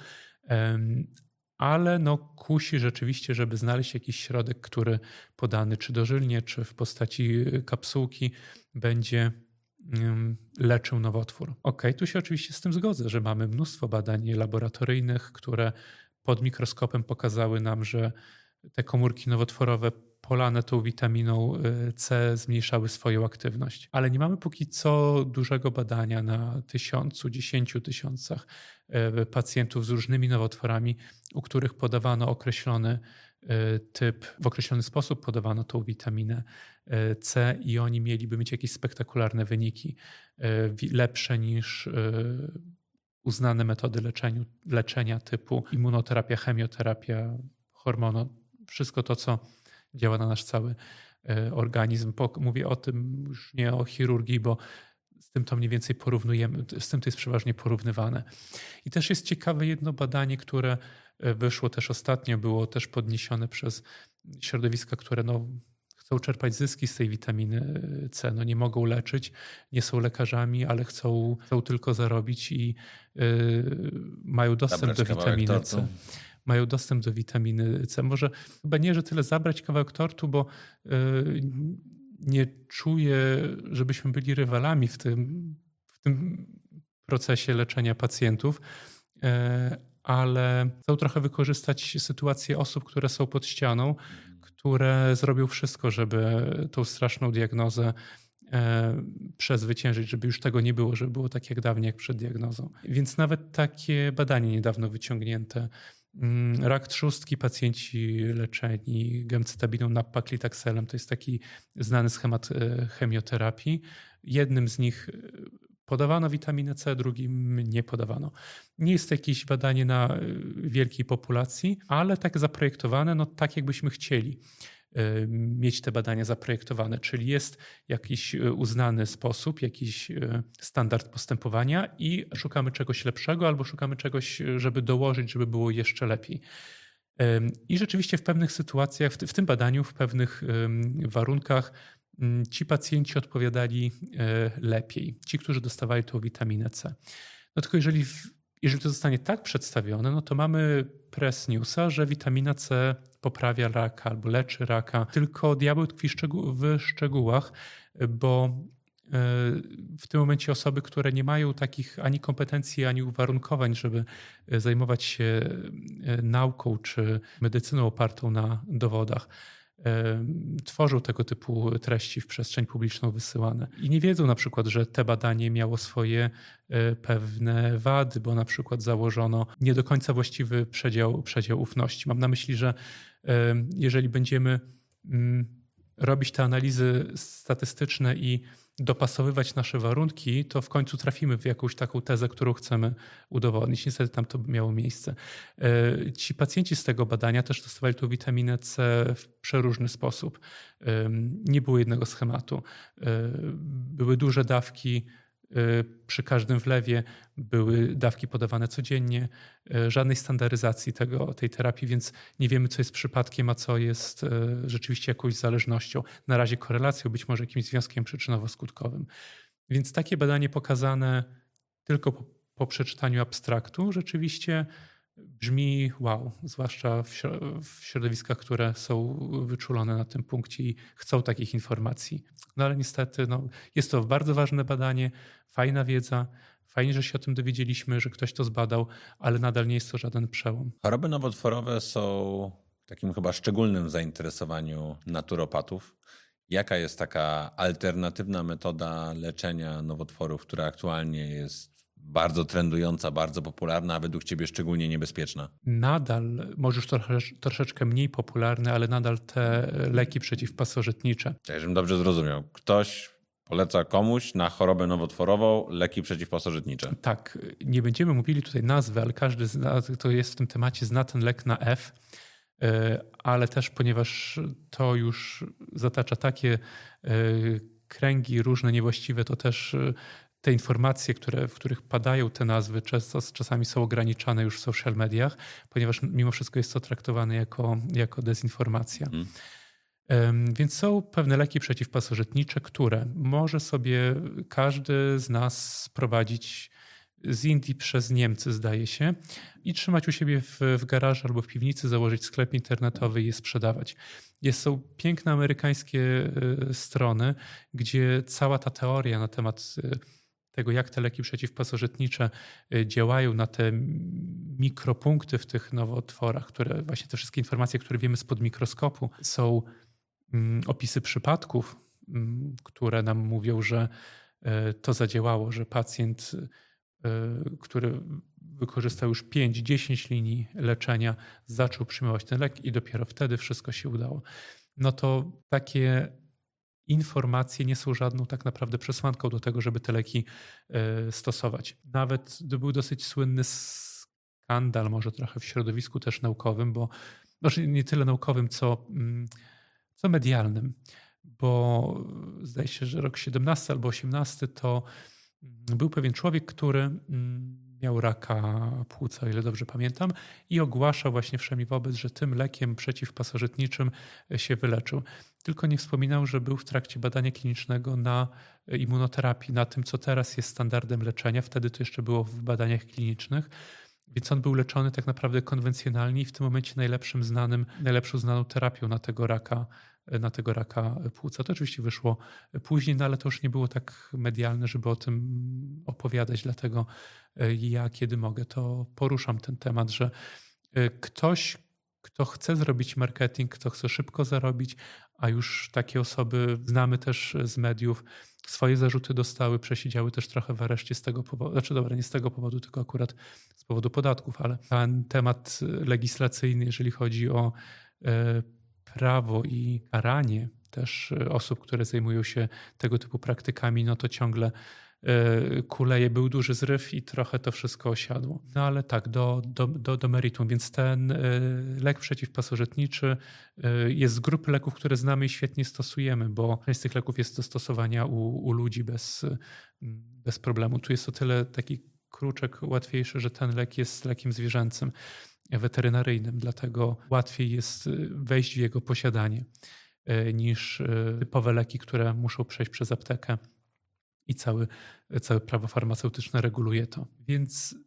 Ale no kusi rzeczywiście, żeby znaleźć jakiś środek, który podany czy dożylnie, czy w postaci kapsułki będzie leczył nowotwór. Okej, tu się oczywiście z tym zgodzę, że mamy mnóstwo badań laboratoryjnych, które pod mikroskopem pokazały nam, że te komórki nowotworowe polane tą witaminą C zmniejszały swoją aktywność. Ale nie mamy póki co dużego badania na tysiącu, dziesięciu tysiącach pacjentów z różnymi nowotworami, u których podawano określony typ, w określony sposób podawano tą witaminę C i oni mieliby mieć jakieś spektakularne wyniki, lepsze niż uznane metody leczeniu, leczenia typu immunoterapia, chemioterapia, hormono, wszystko to, co działa na nasz cały organizm. Mówię o tym już nie o chirurgii, bo z tym to mniej więcej porównujemy, z tym to jest przeważnie porównywane. I też jest ciekawe jedno badanie, które wyszło też ostatnio, było też podniesione przez środowiska, które no, chcą czerpać zyski z tej witaminy C. No, nie mogą leczyć, nie są lekarzami, ale chcą, chcą tylko zarobić i yy, mają dostęp do witaminy C. Mają dostęp do witaminy C. Może chyba nie, że tyle zabrać kawałek tortu, bo yy, nie czuję, żebyśmy byli rywalami w tym, w tym procesie leczenia pacjentów, yy, ale chcą trochę wykorzystać sytuację osób, które są pod ścianą, które zrobią wszystko, żeby tą straszną diagnozę e, przezwyciężyć, żeby już tego nie było, żeby było tak jak dawniej, jak przed diagnozą. Więc nawet takie badanie niedawno wyciągnięte, rak trzustki, pacjenci leczeni gemcitabiną, nab-paclitaxelem, to jest taki znany schemat chemioterapii. Jednym z nich podawano witaminę C, drugim nie podawano. Nie jest to jakieś badanie na wielkiej populacji, ale tak zaprojektowane, no tak jakbyśmy chcieli mieć te badania zaprojektowane, czyli jest jakiś uznany sposób, jakiś standard postępowania i szukamy czegoś lepszego albo szukamy czegoś, żeby dołożyć, żeby było jeszcze lepiej. I rzeczywiście w pewnych sytuacjach, w tym badaniu, w pewnych warunkach ci pacjenci odpowiadali lepiej, ci, którzy dostawali tą witaminę C. No tylko jeżeli Jeżeli to zostanie tak przedstawione, no to mamy press newsa, że witamina C poprawia raka albo leczy raka. Tylko diabeł tkwi szczegół- w szczegółach, bo w tym momencie osoby, które nie mają takich ani kompetencji, ani uwarunkowań, żeby zajmować się nauką czy medycyną opartą na dowodach, tworzą tego typu treści w przestrzeń publiczną wysyłane. I nie wiedzą na przykład, że te badanie miało swoje pewne wady, bo na przykład założono nie do końca właściwy przedział, przedział ufności. Mam na myśli, że jeżeli będziemy robić te analizy statystyczne i dopasowywać nasze warunki, to w końcu trafimy w jakąś taką tezę, którą chcemy udowodnić. Niestety tam to miało miejsce. Ci pacjenci z tego badania też dostawali tą witaminę C w przeróżny sposób. Nie było jednego schematu. Były duże dawki przy każdym wlewie, były dawki podawane codziennie, żadnej standaryzacji tego, tej terapii, więc nie wiemy, co jest przypadkiem, a co jest rzeczywiście jakąś zależnością. Na razie korelacją, być może jakimś związkiem przyczynowo-skutkowym. Więc takie badanie pokazane tylko po, po przeczytaniu abstraktu rzeczywiście brzmi wow, zwłaszcza w, w środowiskach, które są wyczulone na tym punkcie i chcą takich informacji. No ale niestety no, jest to bardzo ważne badanie, fajna wiedza, fajnie, że się o tym dowiedzieliśmy, że ktoś to zbadał, ale nadal nie jest to żaden przełom. Choroby nowotworowe są takim chyba szczególnym zainteresowaniu naturopatów. Jaka jest taka alternatywna metoda leczenia nowotworów, która aktualnie jest bardzo trendująca, bardzo popularna, a według ciebie szczególnie niebezpieczna? Nadal, może już trosze, troszeczkę mniej popularne, ale nadal te leki przeciwpasożytnicze. Tak, żebym dobrze zrozumiał. Ktoś poleca komuś na chorobę nowotworową leki przeciwpasożytnicze. Tak, nie będziemy mówili tutaj nazwy, ale każdy, zna, kto jest w tym temacie, zna ten lek na F, ale też ponieważ to już zatacza takie kręgi różne niewłaściwe, to też te informacje, które, w których padają te nazwy, często, czasami są ograniczane już w social mediach, ponieważ mimo wszystko jest to traktowane jako, jako dezinformacja. Hmm. Więc są pewne leki przeciwpasożytnicze, które może sobie każdy z nas sprowadzić z Indii przez Niemcy, zdaje się, i trzymać u siebie w, w garażu albo w piwnicy, założyć sklep internetowy i je sprzedawać. Jest, są piękne amerykańskie strony, gdzie cała ta teoria na temat tego, jak te leki przeciwpasożytnicze działają na te mikropunkty w tych nowotworach, które właśnie te wszystkie informacje, które wiemy spod mikroskopu, są opisy przypadków, które nam mówią, że to zadziałało, że pacjent, który wykorzystał już pięć dziesięć linii leczenia, zaczął przyjmować ten lek i dopiero wtedy wszystko się udało. No to takie informacje nie są żadną tak naprawdę przesłanką do tego, żeby te leki stosować. Nawet to był dosyć słynny skandal, może trochę w środowisku też naukowym, bo może nie tyle naukowym, co, co medialnym, bo zdaje się, że rok siedemnasty albo osiemnasty to był pewien człowiek, który miał raka płuca, o ile dobrze pamiętam, i ogłaszał właśnie wszemi wobec, że tym lekiem przeciwpasożytniczym się wyleczył. Tylko nie wspominał, że był w trakcie badania klinicznego na immunoterapii, na tym, co teraz jest standardem leczenia. Wtedy to jeszcze było w badaniach klinicznych. Więc on był leczony tak naprawdę konwencjonalnie i w tym momencie najlepszym znanym, najlepszą znaną terapią na tego raka, na tego raka płuca. To oczywiście wyszło później, no ale to już nie było tak medialne, żeby o tym opowiadać. Dlatego ja, kiedy mogę, to poruszam ten temat, że ktoś, kto chce zrobić marketing, kto chce szybko zarobić, a już takie osoby znamy też z mediów, swoje zarzuty dostały, przesiedziały też trochę w areszcie z tego powodu, znaczy dobra, nie z tego powodu, tylko akurat z powodu podatków, ale ten temat legislacyjny, jeżeli chodzi o prawo i karanie też osób, które zajmują się tego typu praktykami, no to ciągle kuleje, był duży zryw i trochę to wszystko osiadło. No ale tak, do, do, do, do meritum. Więc ten lek przeciwpasożytniczy jest z grupy leków, które znamy i świetnie stosujemy, bo część z tych leków jest do stosowania u, u ludzi bez, bez problemu. Tu jest o tyle taki kruczek łatwiejszy, że ten lek jest lekiem zwierzęcym, weterynaryjnym, dlatego łatwiej jest wejść w jego posiadanie niż typowe leki, które muszą przejść przez aptekę i cały, całe prawo farmaceutyczne reguluje to. Więc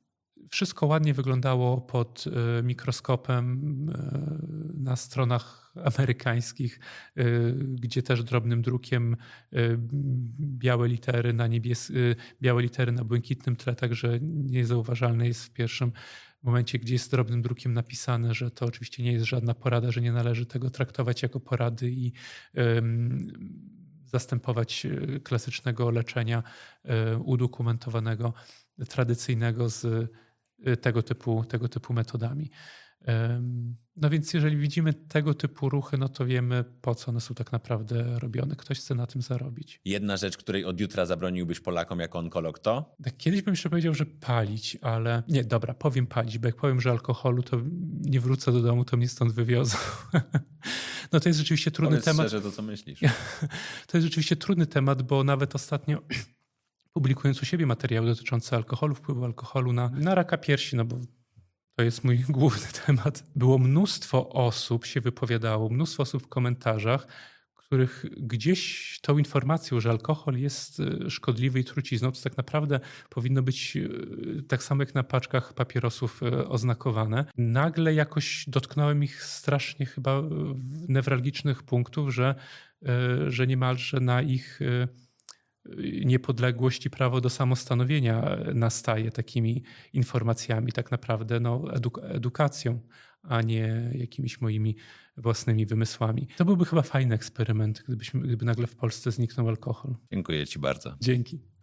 wszystko ładnie wyglądało pod mikroskopem na stronach amerykańskich, gdzie też drobnym drukiem białe litery na niebies... białe litery na błękitnym tle, także niezauważalne jest w pierwszym momencie, gdzie jest drobnym drukiem napisane, że to oczywiście nie jest żadna porada, że nie należy tego traktować jako porady i um, zastępować klasycznego leczenia um, udokumentowanego, tradycyjnego z tego typu, tego typu metodami. Um, no więc jeżeli widzimy tego typu ruchy, no to wiemy, po co one są tak naprawdę robione. Ktoś chce na tym zarobić. Jedna rzecz, której od jutra zabroniłbyś Polakom jako onkolog, to? Tak, kiedyś bym jeszcze powiedział, że palić, ale nie, dobra, powiem palić, bo jak powiem, że alkoholu, to nie wrócę do domu, to mnie stąd wywiozą. No to jest rzeczywiście trudny Powiedz temat. szczerze to, co myślisz. To jest rzeczywiście trudny temat, bo nawet ostatnio publikując u siebie materiały dotyczące alkoholu, wpływu alkoholu na, na raka piersi, no bo to jest mój główny temat. Było mnóstwo osób, się wypowiadało, mnóstwo osób w komentarzach, których gdzieś tą informacją, że alkohol jest szkodliwy i trucizną, to tak naprawdę powinno być tak samo jak na paczkach papierosów oznakowane. Nagle jakoś dotknąłem ich strasznie chyba newralgicznych punktów, że, że niemalże na ich niepodległość i prawo do samostanowienia nastaje takimi informacjami, tak naprawdę no, eduk- edukacją, a nie jakimiś moimi własnymi wymysłami. To byłby chyba fajny eksperyment, gdybyśmy, gdyby nagle w Polsce zniknął alkohol. Dziękuję ci bardzo. Dzięki.